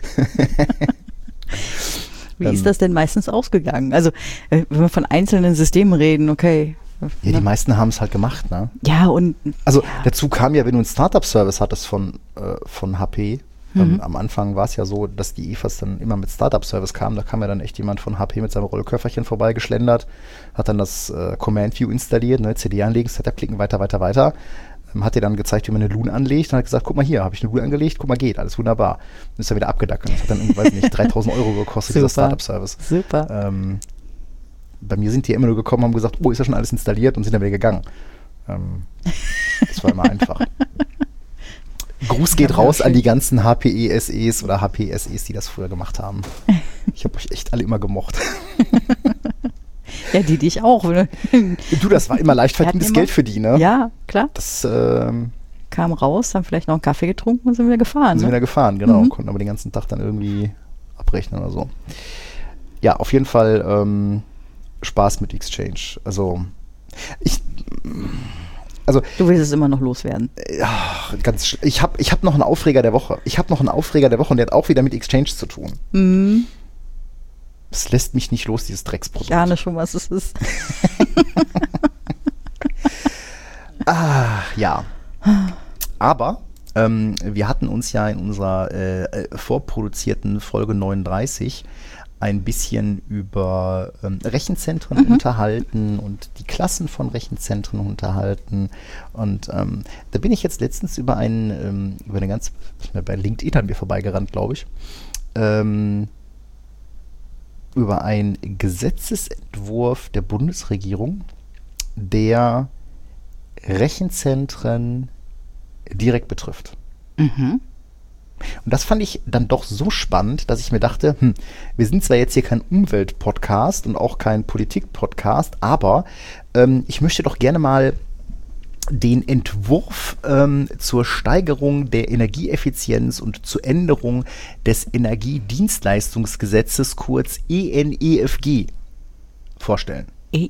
Wie ist das denn meistens ausgegangen? Also, wenn wir von einzelnen Systemen reden, okay. Ja, die meisten haben es halt gemacht, ne? Ja, und... Also, dazu kam ja, wenn du einen Startup-Service hattest von HP, am Anfang war es ja so, dass die EFAs dann immer mit Startup-Service kamen. Da kam ja dann echt jemand von HP mit seinem Rollköfferchen vorbeigeschlendert, hat dann das Command View installiert, ne, CD anlegen, Setup klicken, weiter. hat dir dann gezeigt, wie man eine Loon anlegt und hat gesagt, guck mal hier, habe ich eine Loon angelegt, guck mal, geht, alles wunderbar. Dann ist er wieder abgedackelt. Das hat dann irgendwie, weiß nicht, 3.000 € gekostet, dieser Startup-Service. Super. Bei mir sind die immer nur gekommen, haben gesagt, oh, ist ja schon alles installiert und sind dann wieder gegangen. Das war immer einfach. Gruß geht raus an die ganzen HPE-SEs oder HP-SEs, die das früher gemacht haben. Ich habe euch echt alle immer gemocht. Ja, die dich auch. Ne? Du, das war immer leicht verdientes Geld für die, ne? Ja, klar. Das kam raus, haben vielleicht noch einen Kaffee getrunken und sind wieder gefahren. sind wieder gefahren, genau. Konnten aber den ganzen Tag dann irgendwie abrechnen oder so. Ja, auf jeden Fall Spaß mit Exchange. Also du willst es immer noch loswerden. Ja, ich hab noch einen Aufreger der Woche. Und der hat auch wieder mit Exchange zu tun. Mhm. Es lässt mich nicht los, dieses Drecksprodukt. Ich ahne schon, was es ist. Ja. Aber wir hatten uns ja in unserer vorproduzierten Folge 39 ein bisschen über Rechenzentren unterhalten und die Klassen von Rechenzentren unterhalten. Und da bin ich jetzt letztens über bei LinkedIn an mir vorbeigerannt, glaube ich, über einen Gesetzesentwurf der Bundesregierung, der Rechenzentren direkt betrifft. Mhm. Und das fand ich dann doch so spannend, dass ich mir dachte, wir sind zwar jetzt hier kein Umwelt-Podcast und auch kein Politik-Podcast, aber ich möchte doch gerne mal den Entwurf zur Steigerung der Energieeffizienz und zur Änderung des Energiedienstleistungsgesetzes, kurz ENEFG, vorstellen.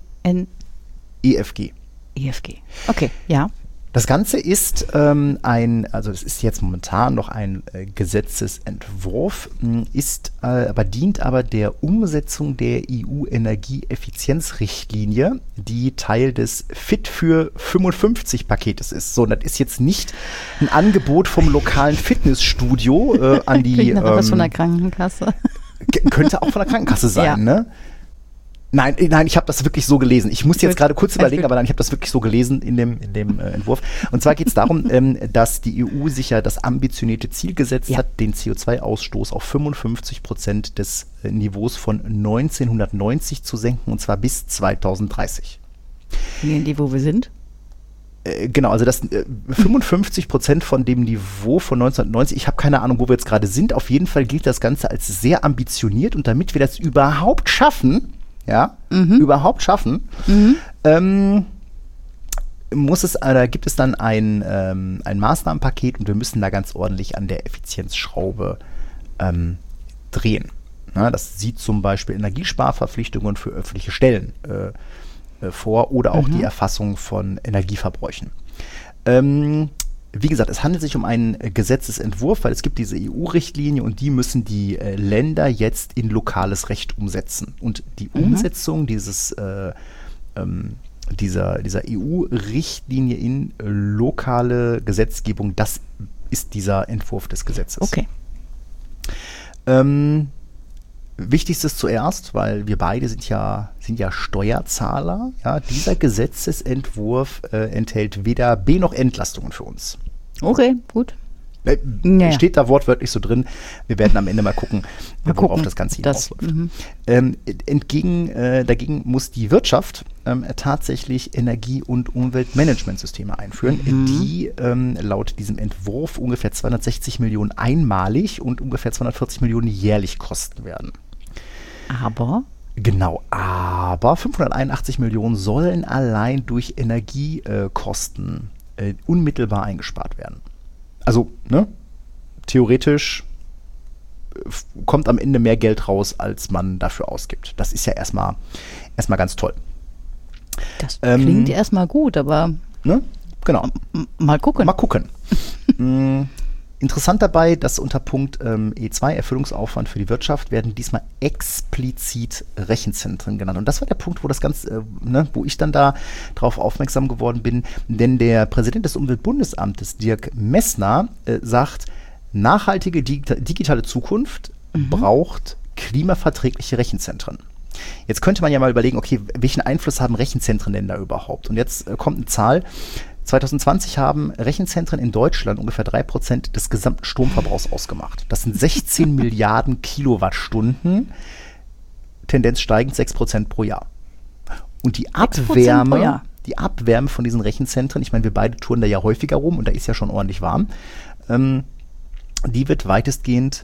EFG. EFG. Okay, ja. Das Ganze ist das ist jetzt momentan noch ein Gesetzesentwurf, dient aber der Umsetzung der EU-Energieeffizienzrichtlinie, die Teil des Fit für 55-Paketes ist. So, das ist jetzt nicht ein Angebot vom lokalen Fitnessstudio an die. Was von der Krankenkasse. Könnte auch von der Krankenkasse sein, ne? Nein, ich habe das wirklich so gelesen. Ich muss jetzt gerade kurz überlegen, aber nein, ich habe das wirklich so gelesen in dem Entwurf. Und zwar geht es darum, dass die EU sich ja das ambitionierte Ziel gesetzt hat, den CO2-Ausstoß auf 55% des Niveaus von 1990 zu senken, und zwar bis 2030. Die, wo wir sind? Genau, also das 55% von dem Niveau von 1990, ich habe keine Ahnung, wo wir jetzt gerade sind. Auf jeden Fall gilt das Ganze als sehr ambitioniert, und damit wir das überhaupt schaffen, gibt es dann ein Maßnahmenpaket, und wir müssen da ganz ordentlich an der Effizienzschraube drehen. Na, das sieht zum Beispiel Energiesparverpflichtungen für öffentliche Stellen vor oder auch die Erfassung von Energieverbräuchen. Wie gesagt, es handelt sich um einen Gesetzesentwurf, weil es gibt diese EU-Richtlinie, und die müssen die Länder jetzt in lokales Recht umsetzen. Und die Umsetzung dieser EU-Richtlinie in lokale Gesetzgebung, das ist dieser Entwurf des Gesetzes. Okay. Wichtigstes zuerst, weil wir beide sind ja Steuerzahler. Ja, dieser Gesetzesentwurf enthält weder B- noch Entlastungen für uns. Okay, gut. Steht da wortwörtlich so drin. Wir werden am Ende mal gucken, worauf das Ganze hinausläuft. Dagegen muss die Wirtschaft tatsächlich Energie- und Umweltmanagementsysteme einführen, die laut diesem Entwurf ungefähr 260 Millionen einmalig und ungefähr 240 Millionen jährlich kosten werden. Aber 581 Millionen sollen allein durch Energiekosten unmittelbar eingespart werden. Also, theoretisch kommt am Ende mehr Geld raus, als man dafür ausgibt. Das ist ja erstmal ganz toll. Das klingt erstmal gut, aber genau. Mal gucken. Interessant dabei, dass unter Punkt E2 Erfüllungsaufwand für die Wirtschaft werden diesmal explizit Rechenzentren genannt. Und das war der Punkt, wo das Ganze, wo ich dann da drauf aufmerksam geworden bin. Denn der Präsident des Umweltbundesamtes, Dirk Messner, sagt, nachhaltige digitale Zukunft braucht klimaverträgliche Rechenzentren. Jetzt könnte man ja mal überlegen, okay, welchen Einfluss haben Rechenzentren denn da überhaupt? Und jetzt kommt eine Zahl. 2020 haben Rechenzentren in Deutschland ungefähr 3% des gesamten Stromverbrauchs ausgemacht. Das sind 16 Milliarden Kilowattstunden, Tendenz steigend 6% pro Jahr. Und die Abwärme von diesen Rechenzentren, ich meine, wir beide touren da ja häufiger rum und da ist ja schon ordentlich warm, die wird weitestgehend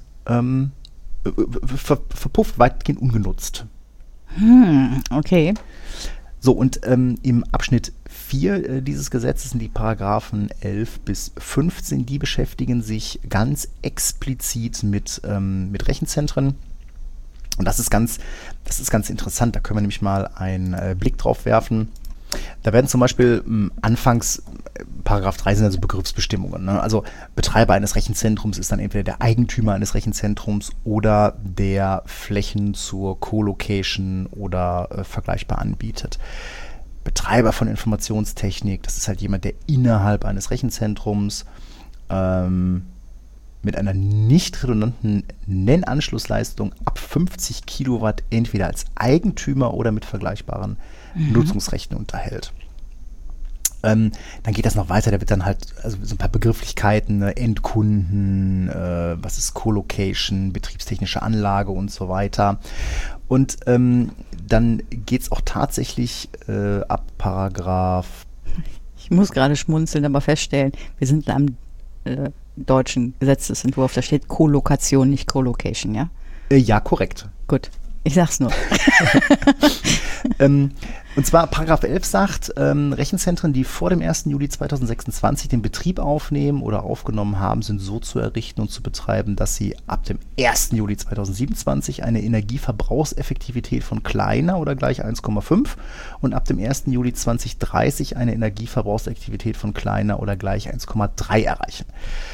verpufft, weitgehend ungenutzt. Okay. So, und im Abschnitt 4 dieses Gesetzes sind die Paragraphen 11 bis 15, die beschäftigen sich ganz explizit mit Rechenzentren. Und das ist ganz interessant, da können wir nämlich mal einen Blick drauf werfen. Da werden zum Beispiel anfangs, Paragraph 3 sind also Begriffsbestimmungen. Ne? Also Betreiber eines Rechenzentrums ist dann entweder der Eigentümer eines Rechenzentrums oder der Flächen zur Co-Location oder vergleichbar anbietet. Betreiber von Informationstechnik, das ist halt jemand, der innerhalb eines Rechenzentrums mit einer nicht redundanten Nennanschlussleistung ab 50 Kilowatt entweder als Eigentümer oder mit vergleichbaren Nutzungsrechten unterhält. Dann geht das noch weiter, da wird dann halt also so ein paar Begrifflichkeiten, Endkunden, was ist Co-Location, betriebstechnische Anlage und so weiter. Und dann geht es auch tatsächlich ab Paragraph. Ich muss gerade schmunzeln, aber feststellen, wir sind am deutschen Gesetzesentwurf, da steht Co-Lokation, nicht Co-Location, ja? Ja, korrekt. Gut, ich sag's nur. Und zwar Paragraph 11 sagt, Rechenzentren, die vor dem 1. Juli 2026 den Betrieb aufnehmen oder aufgenommen haben, sind so zu errichten und zu betreiben, dass sie ab dem 1. Juli 2027 eine Energieverbrauchseffektivität von kleiner oder gleich 1,5 und ab dem 1. Juli 2030 eine Energieverbrauchseffektivität von kleiner oder gleich 1,3 erreichen.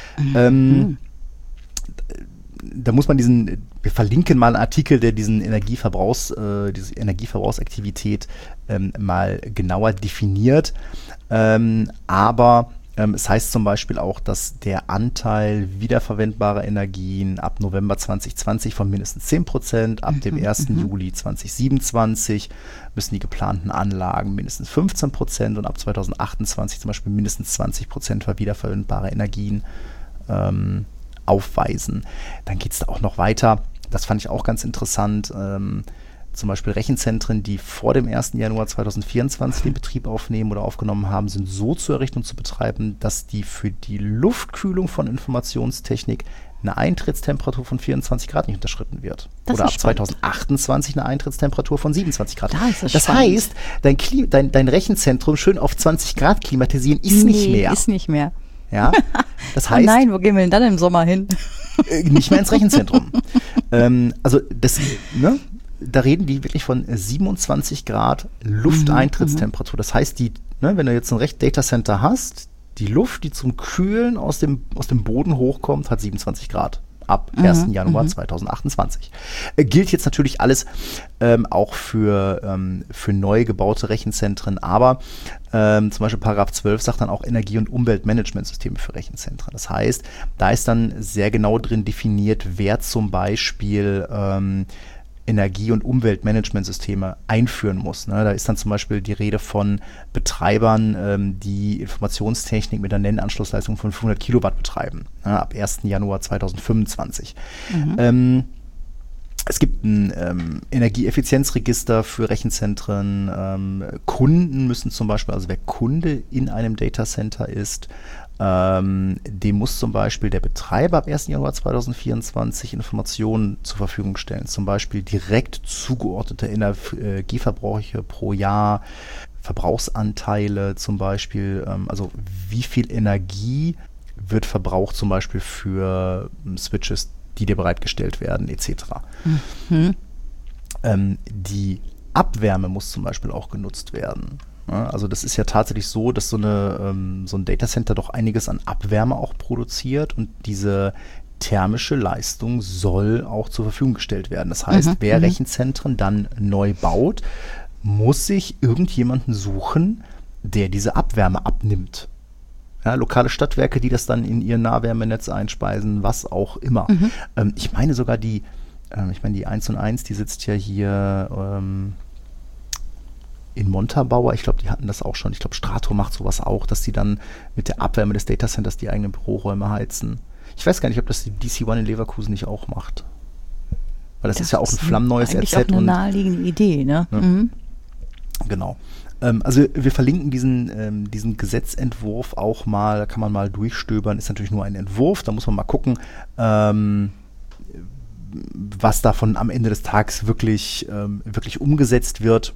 Da muss man wir verlinken mal einen Artikel, der diese Energieverbrauchsaktivität mal genauer definiert. Aber es heißt zum Beispiel auch, dass der Anteil wiederverwendbarer Energien ab November 2020 von mindestens 10%, ab dem 1. Juli 2027 müssen die geplanten Anlagen mindestens 15% und ab 2028 zum Beispiel mindestens 20% für wiederverwendbare Energien aufweisen. Dann geht es da auch noch weiter. Das fand ich auch ganz interessant. Zum Beispiel Rechenzentren, die vor dem 1. Januar 2024 den Betrieb aufnehmen oder aufgenommen haben, sind so zu errichten und zu betreiben, dass die für die Luftkühlung von Informationstechnik eine Eintrittstemperatur von 24 Grad nicht unterschritten wird. Oder ab 2028 eine Eintrittstemperatur von 27 Grad. Das heißt, dein Rechenzentrum schön auf 20 Grad klimatisieren ist nicht mehr. Ist nicht mehr. Ja, das heißt, nein, wo gehen wir denn dann im Sommer hin? Nicht mehr ins Rechenzentrum. Also da reden die wirklich von 27 Grad Lufteintritttemperatur. Das heißt, wenn du jetzt ein Datacenter hast, die Luft, die zum Kühlen aus dem Boden hochkommt, hat 27 Grad. Ab 1. Januar 2028. Gilt jetzt natürlich alles auch für neu gebaute Rechenzentren, aber zum Beispiel Paragraph 12 sagt dann auch Energie- und Umweltmanagementsysteme für Rechenzentren. Das heißt, da ist dann sehr genau drin definiert, wer zum Beispiel Energie- und Umweltmanagementsysteme einführen muss. Ne? Da ist dann zum Beispiel die Rede von Betreibern, die Informationstechnik mit einer Nennanschlussleistung von 500 Kilowatt betreiben, ab 1. Januar 2025. Es gibt ein Energieeffizienzregister für Rechenzentren. Kunden müssen zum Beispiel, also wer Kunde in einem Datacenter ist, dem muss zum Beispiel der Betreiber ab 1. Januar 2024 Informationen zur Verfügung stellen. Zum Beispiel direkt zugeordnete Energieverbrauche pro Jahr, Verbrauchsanteile zum Beispiel, also wie viel Energie wird verbraucht zum Beispiel für Switches, die dir bereitgestellt werden, etc. Die Abwärme muss zum Beispiel auch genutzt werden. Ja, also das ist ja tatsächlich so, dass so ein Datacenter doch einiges an Abwärme auch produziert und diese thermische Leistung soll auch zur Verfügung gestellt werden. Das heißt, wer Rechenzentren dann neu baut, muss sich irgendjemanden suchen, der diese Abwärme abnimmt. Ja, lokale Stadtwerke, die das dann in ihr Nahwärmenetz einspeisen, was auch immer. Ich meine sogar die 1&1, die sitzt ja hier in Montabaur, ich glaube, die hatten das auch schon. Ich glaube, Strato macht sowas auch, dass die dann mit der Abwärme des Datacenters die eigenen Büroräume heizen. Ich weiß gar nicht, ob das die DC-1 in Leverkusen nicht auch macht. Weil das ist ja auch ein flammneues eigentlich RZ. Auch eine naheliegende Idee, ne? Ja. Mhm. Genau. Also wir verlinken diesen Gesetzentwurf auch mal, da kann man mal durchstöbern, ist natürlich nur ein Entwurf, da muss man mal gucken, was davon am Ende des Tages wirklich umgesetzt wird.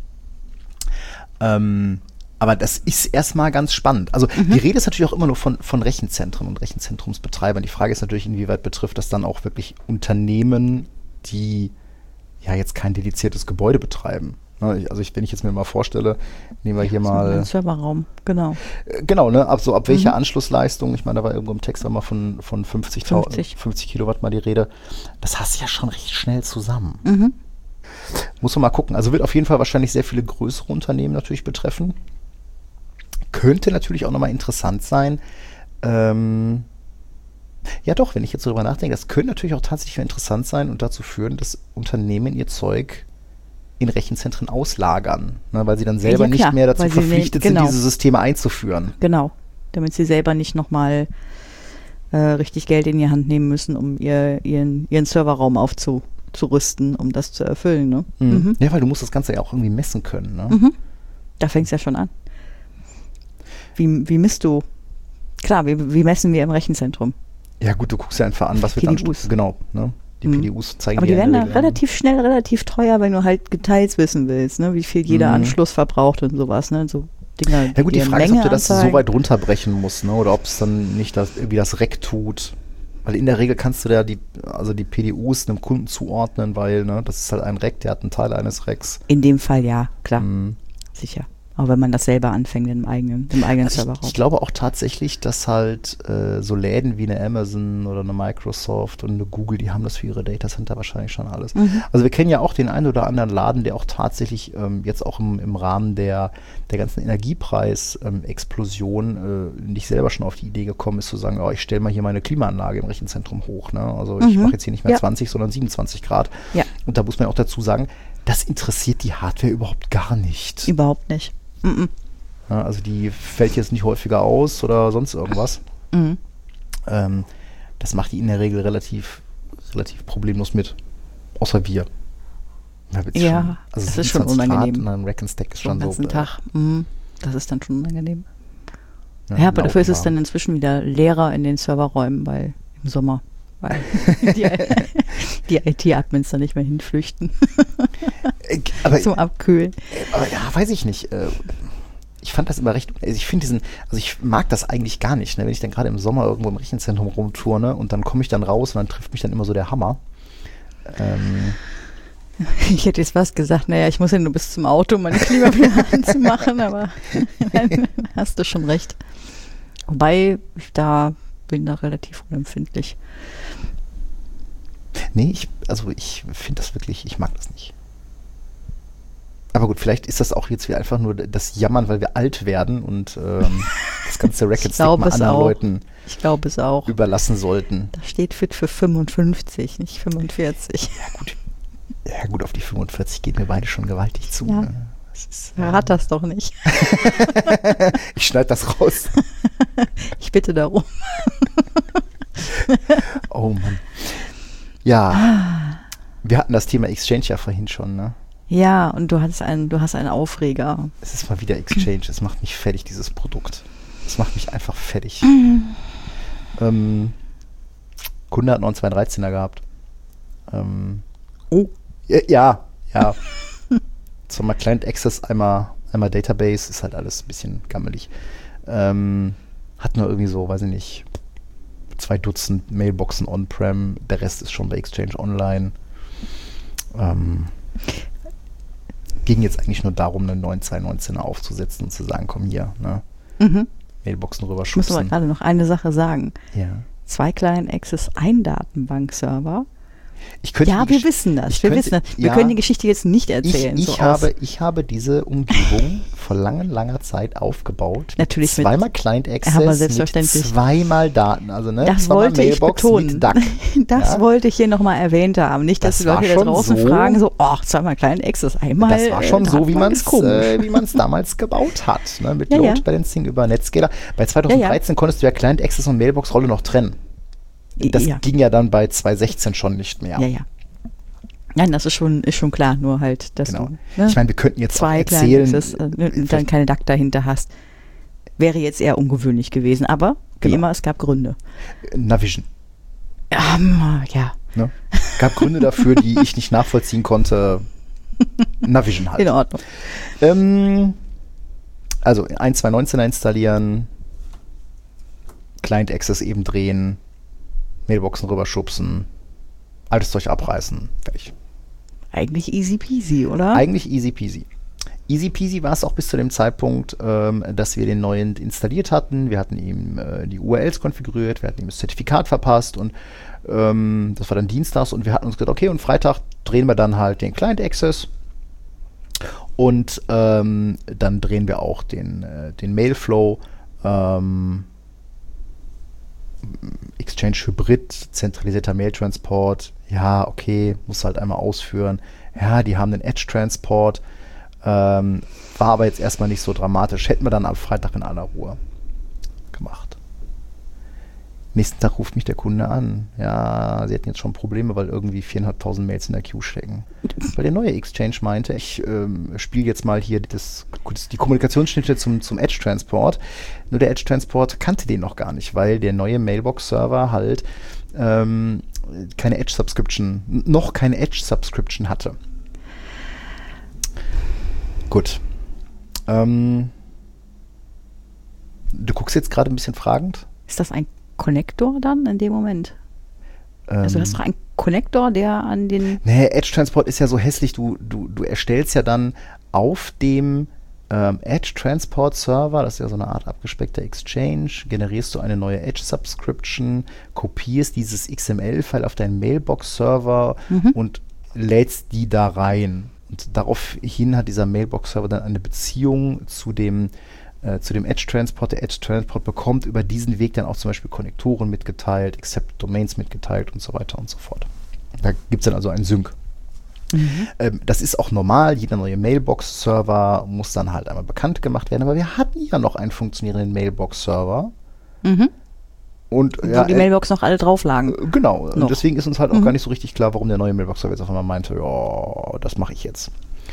Aber das ist erstmal ganz spannend. Also die Rede ist natürlich auch immer nur von Rechenzentren und Rechenzentrumsbetreibern. Die Frage ist natürlich, inwieweit betrifft das dann auch wirklich Unternehmen, die ja jetzt kein dediziertes Gebäude betreiben. Also wenn ich jetzt mir mal vorstelle, nehmen wir hier mal einen Serverraum, genau. Genau, ne? Ab welcher Anschlussleistung, ich meine, da war irgendwo im Text mal von 50 Kilowatt mal die Rede. Das hast du ja schon recht schnell zusammen. Mhm. Muss man mal gucken. Also wird auf jeden Fall wahrscheinlich sehr viele größere Unternehmen natürlich betreffen. Könnte natürlich auch nochmal interessant sein. Ja doch, wenn ich jetzt darüber nachdenke, das könnte natürlich auch tatsächlich interessant sein und dazu führen, dass Unternehmen ihr Zeug in Rechenzentren auslagern, ne, weil sie dann selber nicht mehr dazu verpflichtet sind, diese Systeme einzuführen. Genau, damit sie selber nicht nochmal richtig Geld in die Hand nehmen müssen, um ihren Serverraum aufzurüsten, um das zu erfüllen. Ne? Mhm. Ja, weil du musst das Ganze ja auch irgendwie messen können. Ne? Mhm. Da fängt es ja schon an. Wie misst du? Klar, wie messen wir im Rechenzentrum? Ja gut, du guckst ja einfach an, was wird PDUs. Genau, ne? Die PDUs zeigen aber dir die werden dann relativ schnell, relativ teuer, wenn du halt Details wissen willst, ne? Wie viel jeder Anschluss verbraucht und sowas, ne? So Dinger, ja gut, die Frage ist, ob du das anzeigen. so weit runterbrechen musst, ne? Oder ob es dann nicht irgendwie das REC tut. Weil in der Regel kannst du da die PDUs einem Kunden zuordnen, weil, ne, das ist halt ein REC, der hat einen Teil eines RECs. In dem Fall ja, klar. Sicher. Aber wenn man das selber anfängt im eigenen Serverraum. Ich glaube auch tatsächlich, dass halt so Läden wie eine Amazon oder eine Microsoft und eine Google, die haben das für ihre Datacenter wahrscheinlich schon alles. Also wir kennen ja auch den einen oder anderen Laden, der auch tatsächlich jetzt auch im Rahmen der ganzen Energiepreis-Explosion nicht selber schon auf die Idee gekommen ist, zu sagen, oh, ich stelle mal hier meine Klimaanlage im Rechenzentrum hoch. Ne? Also ich mache jetzt hier nicht mehr 20, sondern 27 Grad. Ja. Und da muss man auch dazu sagen, das interessiert die Hardware überhaupt gar nicht. Überhaupt nicht. Ja, also die fällt jetzt nicht häufiger aus oder sonst irgendwas. Das macht die in der Regel relativ problemlos mit. Außer wir. Ja, das ist schon unangenehm. Und ein Rack and Stack ist schon den so. ganzen Tag. Das ist dann schon unangenehm. Ja, aber dafür ist es dann inzwischen wieder leerer in den Serverräumen, weil im Sommer, weil die IT-Admins da nicht mehr hinflüchten. Zum Abkühlen. Aber ja, weiß ich nicht. Ich fand das immer recht, ich mag das eigentlich gar nicht, ne? Wenn ich dann gerade im Sommer irgendwo im Rechenzentrum rumturne und dann komme ich dann raus und dann trifft mich dann immer so der Hammer. Ich hätte jetzt was gesagt, naja, ich muss ja nur bis zum Auto, um meine Klimaanlage anzumachen, aber hast du schon recht. Wobei, ich bin da relativ unempfindlich. Nee, ich finde das wirklich, ich mag das nicht. Aber gut, vielleicht ist das auch jetzt wieder einfach nur das Jammern, weil wir alt werden und das ganze Racket mal anderen Leuten überlassen sollten. Da steht fit für 55, nicht 45. Ja gut, auf die 45 geht mir beide schon gewaltig zu. Ja. Ne? Verrat das doch nicht. Ich schneide das raus. Ich bitte darum. Oh Mann. Ja, wir hatten das Thema Exchange ja vorhin schon, ne? Ja, und du hast einen Aufreger. Es ist mal wieder Exchange. Es macht mich fertig, dieses Produkt. Es macht mich einfach fertig. Kunde hat noch einen 213er gehabt. Oh. Ja. Zwar mal Client Access, einmal Database, ist halt alles ein bisschen gammelig. Hat nur irgendwie so, weiß ich nicht, 2 Dutzend Mailboxen on-prem, der Rest ist schon bei Exchange Online. Ging jetzt eigentlich nur darum, einen neuen 219er aufzusetzen und zu sagen, komm hier, ne? Mailboxen rüberschubsen. Ich muss aber gerade noch eine Sache sagen. Ja. 2 Client Access, ein Datenbankserver Wir wissen das. Wir können die Geschichte jetzt nicht erzählen. Ich habe diese Umgebung vor langer Zeit aufgebaut. Natürlich zweimal Client Access, aber selbstverständlich. Mit zweimal Daten. Also das wollte ich betonen. Mit DAC. Das wollte ich hier nochmal erwähnt haben. Nicht, dass die Leute da draußen fragen, zweimal Client Access, einmal. Das war schon so, wie man es damals gebaut hat. Ne? Mit Load Balancing über Netscaler. Bei 2013 konntest du ja Client Access und Mailbox-Rolle noch trennen. Das ging ja dann bei 2016 schon nicht mehr. Ja. Nein, das ist schon klar, nur halt, dass du ich meine, wir könnten jetzt zwei erzählen, und dann keine DAC dahinter hast. Wäre jetzt eher ungewöhnlich gewesen, aber wie immer, es gab Gründe. Navision. Ja. Ne? Gab Gründe dafür, die ich nicht nachvollziehen konnte. Navision halt. In Ordnung. Also 1.2.19 installieren, Client Access eben drehen, Mailboxen rüberschubsen, altes Zeug abreißen, fertig. Eigentlich easy peasy, oder? Eigentlich easy peasy. Easy peasy war es auch bis zu dem Zeitpunkt, dass wir den neuen installiert hatten. Wir hatten ihm die URLs konfiguriert, wir hatten ihm das Zertifikat verpasst und das war dann dienstags und wir hatten uns gedacht, okay, und Freitag drehen wir dann halt den Client Access und dann drehen wir auch den Mailflow, Exchange Hybrid, zentralisierter Mailtransport, ja, okay, muss halt einmal ausführen. Ja, die haben den Edge-Transport, war aber jetzt erstmal nicht so dramatisch. Hätten wir dann am Freitag in aller Ruhe gemacht. Nächsten Tag ruft mich der Kunde an. Ja, sie hätten jetzt schon Probleme, weil irgendwie 4.500 Mails in der Queue stecken. Weil der neue Exchange meinte, ich spiele jetzt mal hier die Kommunikationsschnitte zum Edge-Transport. Nur der Edge-Transport kannte den noch gar nicht, weil der neue Mailbox-Server halt keine Edge-Subscription hatte. Gut. Du guckst jetzt gerade ein bisschen fragend. Ist das ein Connector dann in dem Moment? Also hast du einen Connector, der an den... Nee, Edge Transport ist ja so hässlich. Du erstellst ja dann auf dem Edge Transport Server, das ist ja so eine Art abgespeckter Exchange, generierst du eine neue Edge Subscription, kopierst dieses XML-File auf deinen Mailbox-Server und lädst die da rein. Und daraufhin hat dieser Mailbox-Server dann eine Beziehung zu dem Edge-Transport. Der Edge-Transport bekommt über diesen Weg dann auch zum Beispiel Konnektoren mitgeteilt, Accept-Domains mitgeteilt und so weiter und so fort. Da gibt es dann also einen Sync. Das ist auch normal. Jeder neue Mailbox-Server muss dann halt einmal bekannt gemacht werden. Aber wir hatten ja noch einen funktionierenden Mailbox-Server. Und wo die Mailbox noch alle drauf lagen. Genau. Und deswegen ist uns halt auch gar nicht so richtig klar, warum der neue Mailbox-Server jetzt auf einmal meinte, ja, das mache ich jetzt.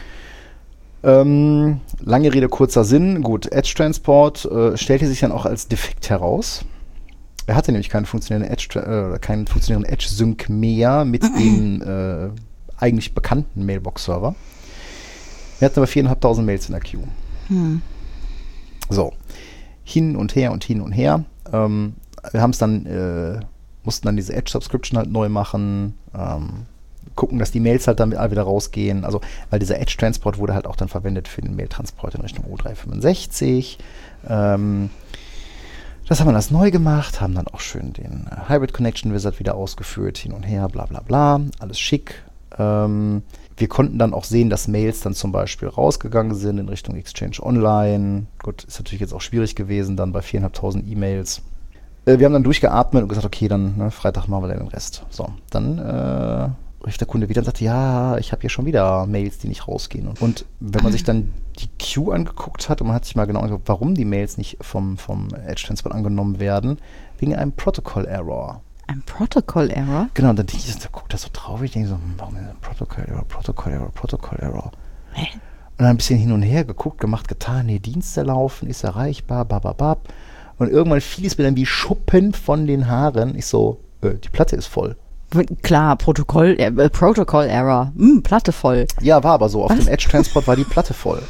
Lange Rede, kurzer Sinn. Gut, Edge Transport stellte sich dann auch als defekt heraus. Er hatte nämlich keinen funktionierenden Edge-Sync mehr mit dem eigentlich bekannten Mailbox-Server. Wir hatten aber 4.500 Mails in der Queue. So, hin und her. Wir haben es dann, mussten dann diese Edge-Subscription halt neu machen, gucken, dass die Mails halt dann wieder rausgehen. Also, weil dieser Edge-Transport wurde halt auch dann verwendet für den Mailtransport in Richtung O365. Das haben wir das neu gemacht, haben dann auch schön den Hybrid Connection Wizard wieder ausgeführt, hin und her, bla bla bla, alles schick. Wir konnten dann auch sehen, dass Mails dann zum Beispiel rausgegangen sind in Richtung Exchange Online. Gut, ist natürlich jetzt auch schwierig gewesen, dann bei 4.500 E-Mails. Wir haben dann durchgeatmet und gesagt, okay, dann Freitag machen wir dann den Rest. So, dann rief der Kunde wieder und sagte, ja, ich habe hier schon wieder Mails, die nicht rausgehen. Und wenn man sich dann die Queue angeguckt hat und man hat sich mal genau angeguckt, warum die Mails nicht vom Edge Transport angenommen werden, wegen einem Protocol-Error. Ein Protocol-Error? Genau, und dann denke ich, da guckt das so traurig, ich denke so, warum ist ein Protocol-Error? Und dann ein bisschen hin und her geguckt, gemacht, getan, nee, Dienste laufen, ist erreichbar, bababab. Und irgendwann fiel es mir dann wie Schuppen von den Haaren. Ich so, die Platte ist voll. Klar, Protocol-Error. Platte voll. Ja, war aber so. Auf dem Edge-Transport war die Platte voll.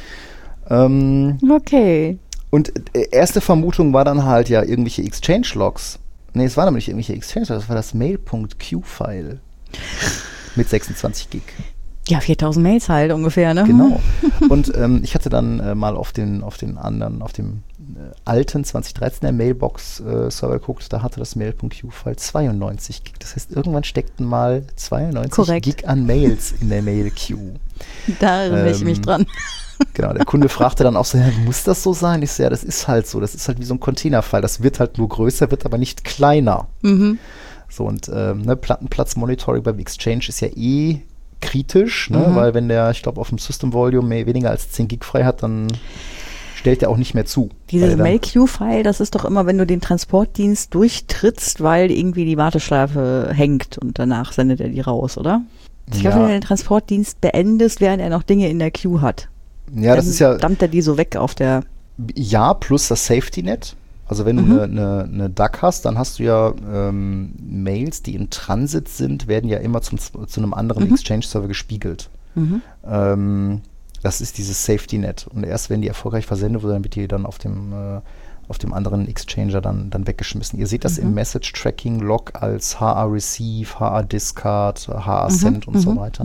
Okay. Und erste Vermutung war dann halt ja irgendwelche Exchange-Logs. Nee, es waren aber nicht irgendwelche Exchange-Logs, das war das Mail.q-File. Mit 26 Gig. Ja, 4.000 Mails halt ungefähr, ne? Genau. Und ich hatte dann mal auf dem alten 2013er Mailbox-Server geguckt, da hatte das Mail.q-File 92 Gig. Das heißt, irgendwann steckten mal 92 Korrekt. Gig an Mails in der Mail-Queue. Da erinnere ich mich dran. Genau, der Kunde fragte dann auch so, ja, muss das so sein? Ich so, ja, das ist halt so. Das ist halt wie so ein Containerfile. Das wird halt nur größer, wird aber nicht kleiner. So, und Plattenplatz-Monitoring beim Exchange ist ja eh kritisch, ne? Weil wenn der, ich glaube, auf dem System Volume weniger als 10 Gig frei hat, dann stellt er auch nicht mehr zu. Dieses Mail-Queue-File, das ist doch immer, wenn du den Transportdienst durchtrittst, weil irgendwie die Warteschleife hängt und danach sendet er die raus, oder? Ich glaube, wenn du den Transportdienst beendest, während er noch Dinge in der Queue hat. Ja, das ist ja. Dampft er die so weg auf der. Ja, plus das Safety Net. Also wenn du eine DAC hast, dann hast du ja Mails, die in Transit sind, werden ja immer zu einem anderen Exchange-Server gespiegelt. Das ist dieses Safety Net. Und erst wenn die erfolgreich versendet wird, dann wird die dann auf dem anderen Exchanger dann weggeschmissen. Ihr seht das im Message-Tracking-Log als HA-Receive, HA-Discard, HA-Send und so weiter.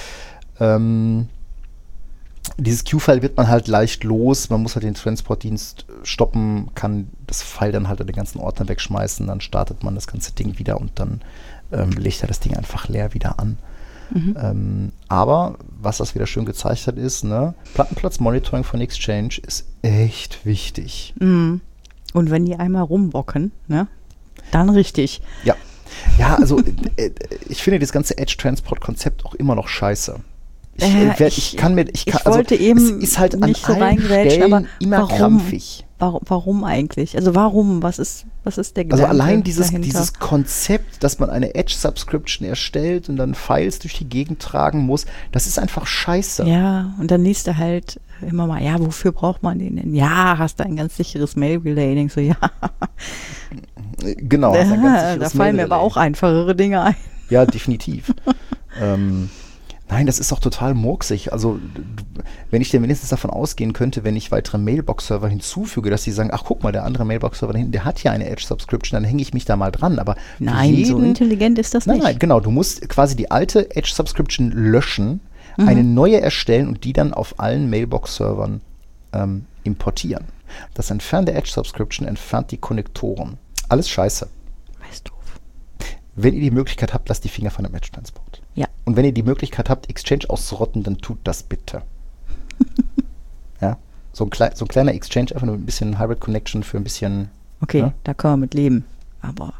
Dieses Queue-File wird man halt leicht los, man muss halt den Transportdienst stoppen, kann das File dann halt den ganzen Ordner wegschmeißen, dann startet man das ganze Ding wieder und dann legt er das Ding einfach leer wieder an. Aber was das wieder schön gezeigt hat, ist, ne, Plattenplatz-Monitoring von Exchange ist echt wichtig. Und wenn die einmal rumbocken, ne, dann richtig. Ja, also ich finde das ganze Edge-Transport-Konzept auch immer noch scheiße. Ich wollte eben es ist halt nicht an so allen reingrätschen, aber Stellen immer krampfig. Warum eigentlich? Also warum? Was ist der Gedanke Also allein dieses dahinter? Konzept, dass man eine Edge-Subscription erstellt und dann Files durch die Gegend tragen muss, das ist einfach scheiße. Ja, und dann liest du halt immer mal, ja, wofür braucht man den denn? Ja, hast du ein ganz sicheres Mail-Relay? Denkst du, ja. Genau. Da fallen mir aber auch einfachere Dinge ein. Ja, definitiv. Nein, das ist doch total murksig. Also, wenn ich denn wenigstens davon ausgehen könnte, wenn ich weitere Mailbox-Server hinzufüge, dass die sagen, ach guck mal, der andere Mailbox-Server da hinten, der hat ja eine Edge-Subscription, dann hänge ich mich da mal dran. Aber nein, so intelligent ist das nicht. Nein, genau. Du musst quasi die alte Edge-Subscription löschen, eine neue erstellen und die dann auf allen Mailbox-Servern importieren. Das Entfernen der Edge-Subscription entfernt die Konnektoren. Alles scheiße. Weißt du. Wenn ihr die Möglichkeit habt, lasst die Finger von dem Edge-Transport. Ja. Und wenn ihr die Möglichkeit habt, Exchange auszurotten, dann tut das bitte. Ja, so ein kleiner Exchange, einfach nur ein bisschen Hybrid Connection für ein bisschen. Okay, ja? Da können wir mit leben. Aber.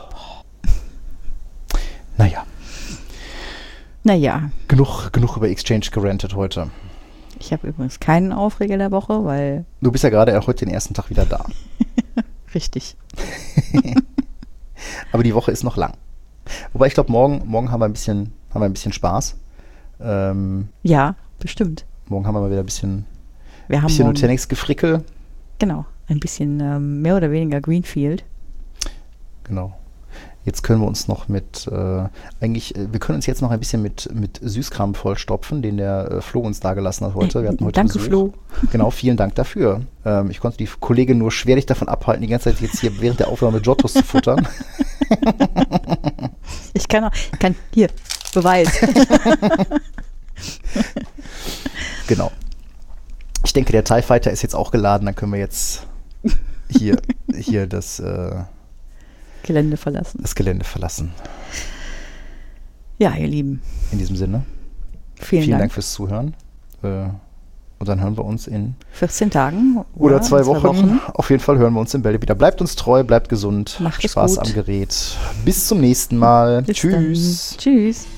Naja. Genug über Exchange gerantet heute. Ich habe übrigens keinen Aufreger der Woche, weil. Du bist ja gerade heute den ersten Tag wieder da. Richtig. Aber die Woche ist noch lang. Wobei ich glaube, morgen haben wir ein bisschen Spaß. Ja, bestimmt. Morgen haben wir mal wieder ein bisschen morgen, Nutanix-Gefrickel. Genau, ein bisschen mehr oder weniger Greenfield. Genau. Jetzt können wir uns noch wir können uns jetzt noch ein bisschen mit Süßkram vollstopfen, den der Flo uns dagelassen hat heute. Wir hatten heute Danke, Besuch. Flo. Genau, vielen Dank dafür. Ich konnte die Kollegin nur schwerlich davon abhalten, die ganze Zeit jetzt hier während der Aufnahme Giottos zu futtern. Ich kann hier, Beweis. Genau. Ich denke, der TIE Fighter ist jetzt auch geladen, dann können wir jetzt hier das Gelände verlassen. Das Gelände verlassen. Ja, ihr Lieben. In diesem Sinne. Vielen Dank fürs Zuhören. Und dann hören wir uns in 14 Tagen oder 2 Wochen. Auf jeden Fall hören wir uns in Bälle wieder. Bleibt uns treu, bleibt gesund. Macht Spaß es gut. am Gerät. Bis zum nächsten Mal. Bis Tschüss. Dann. Tschüss.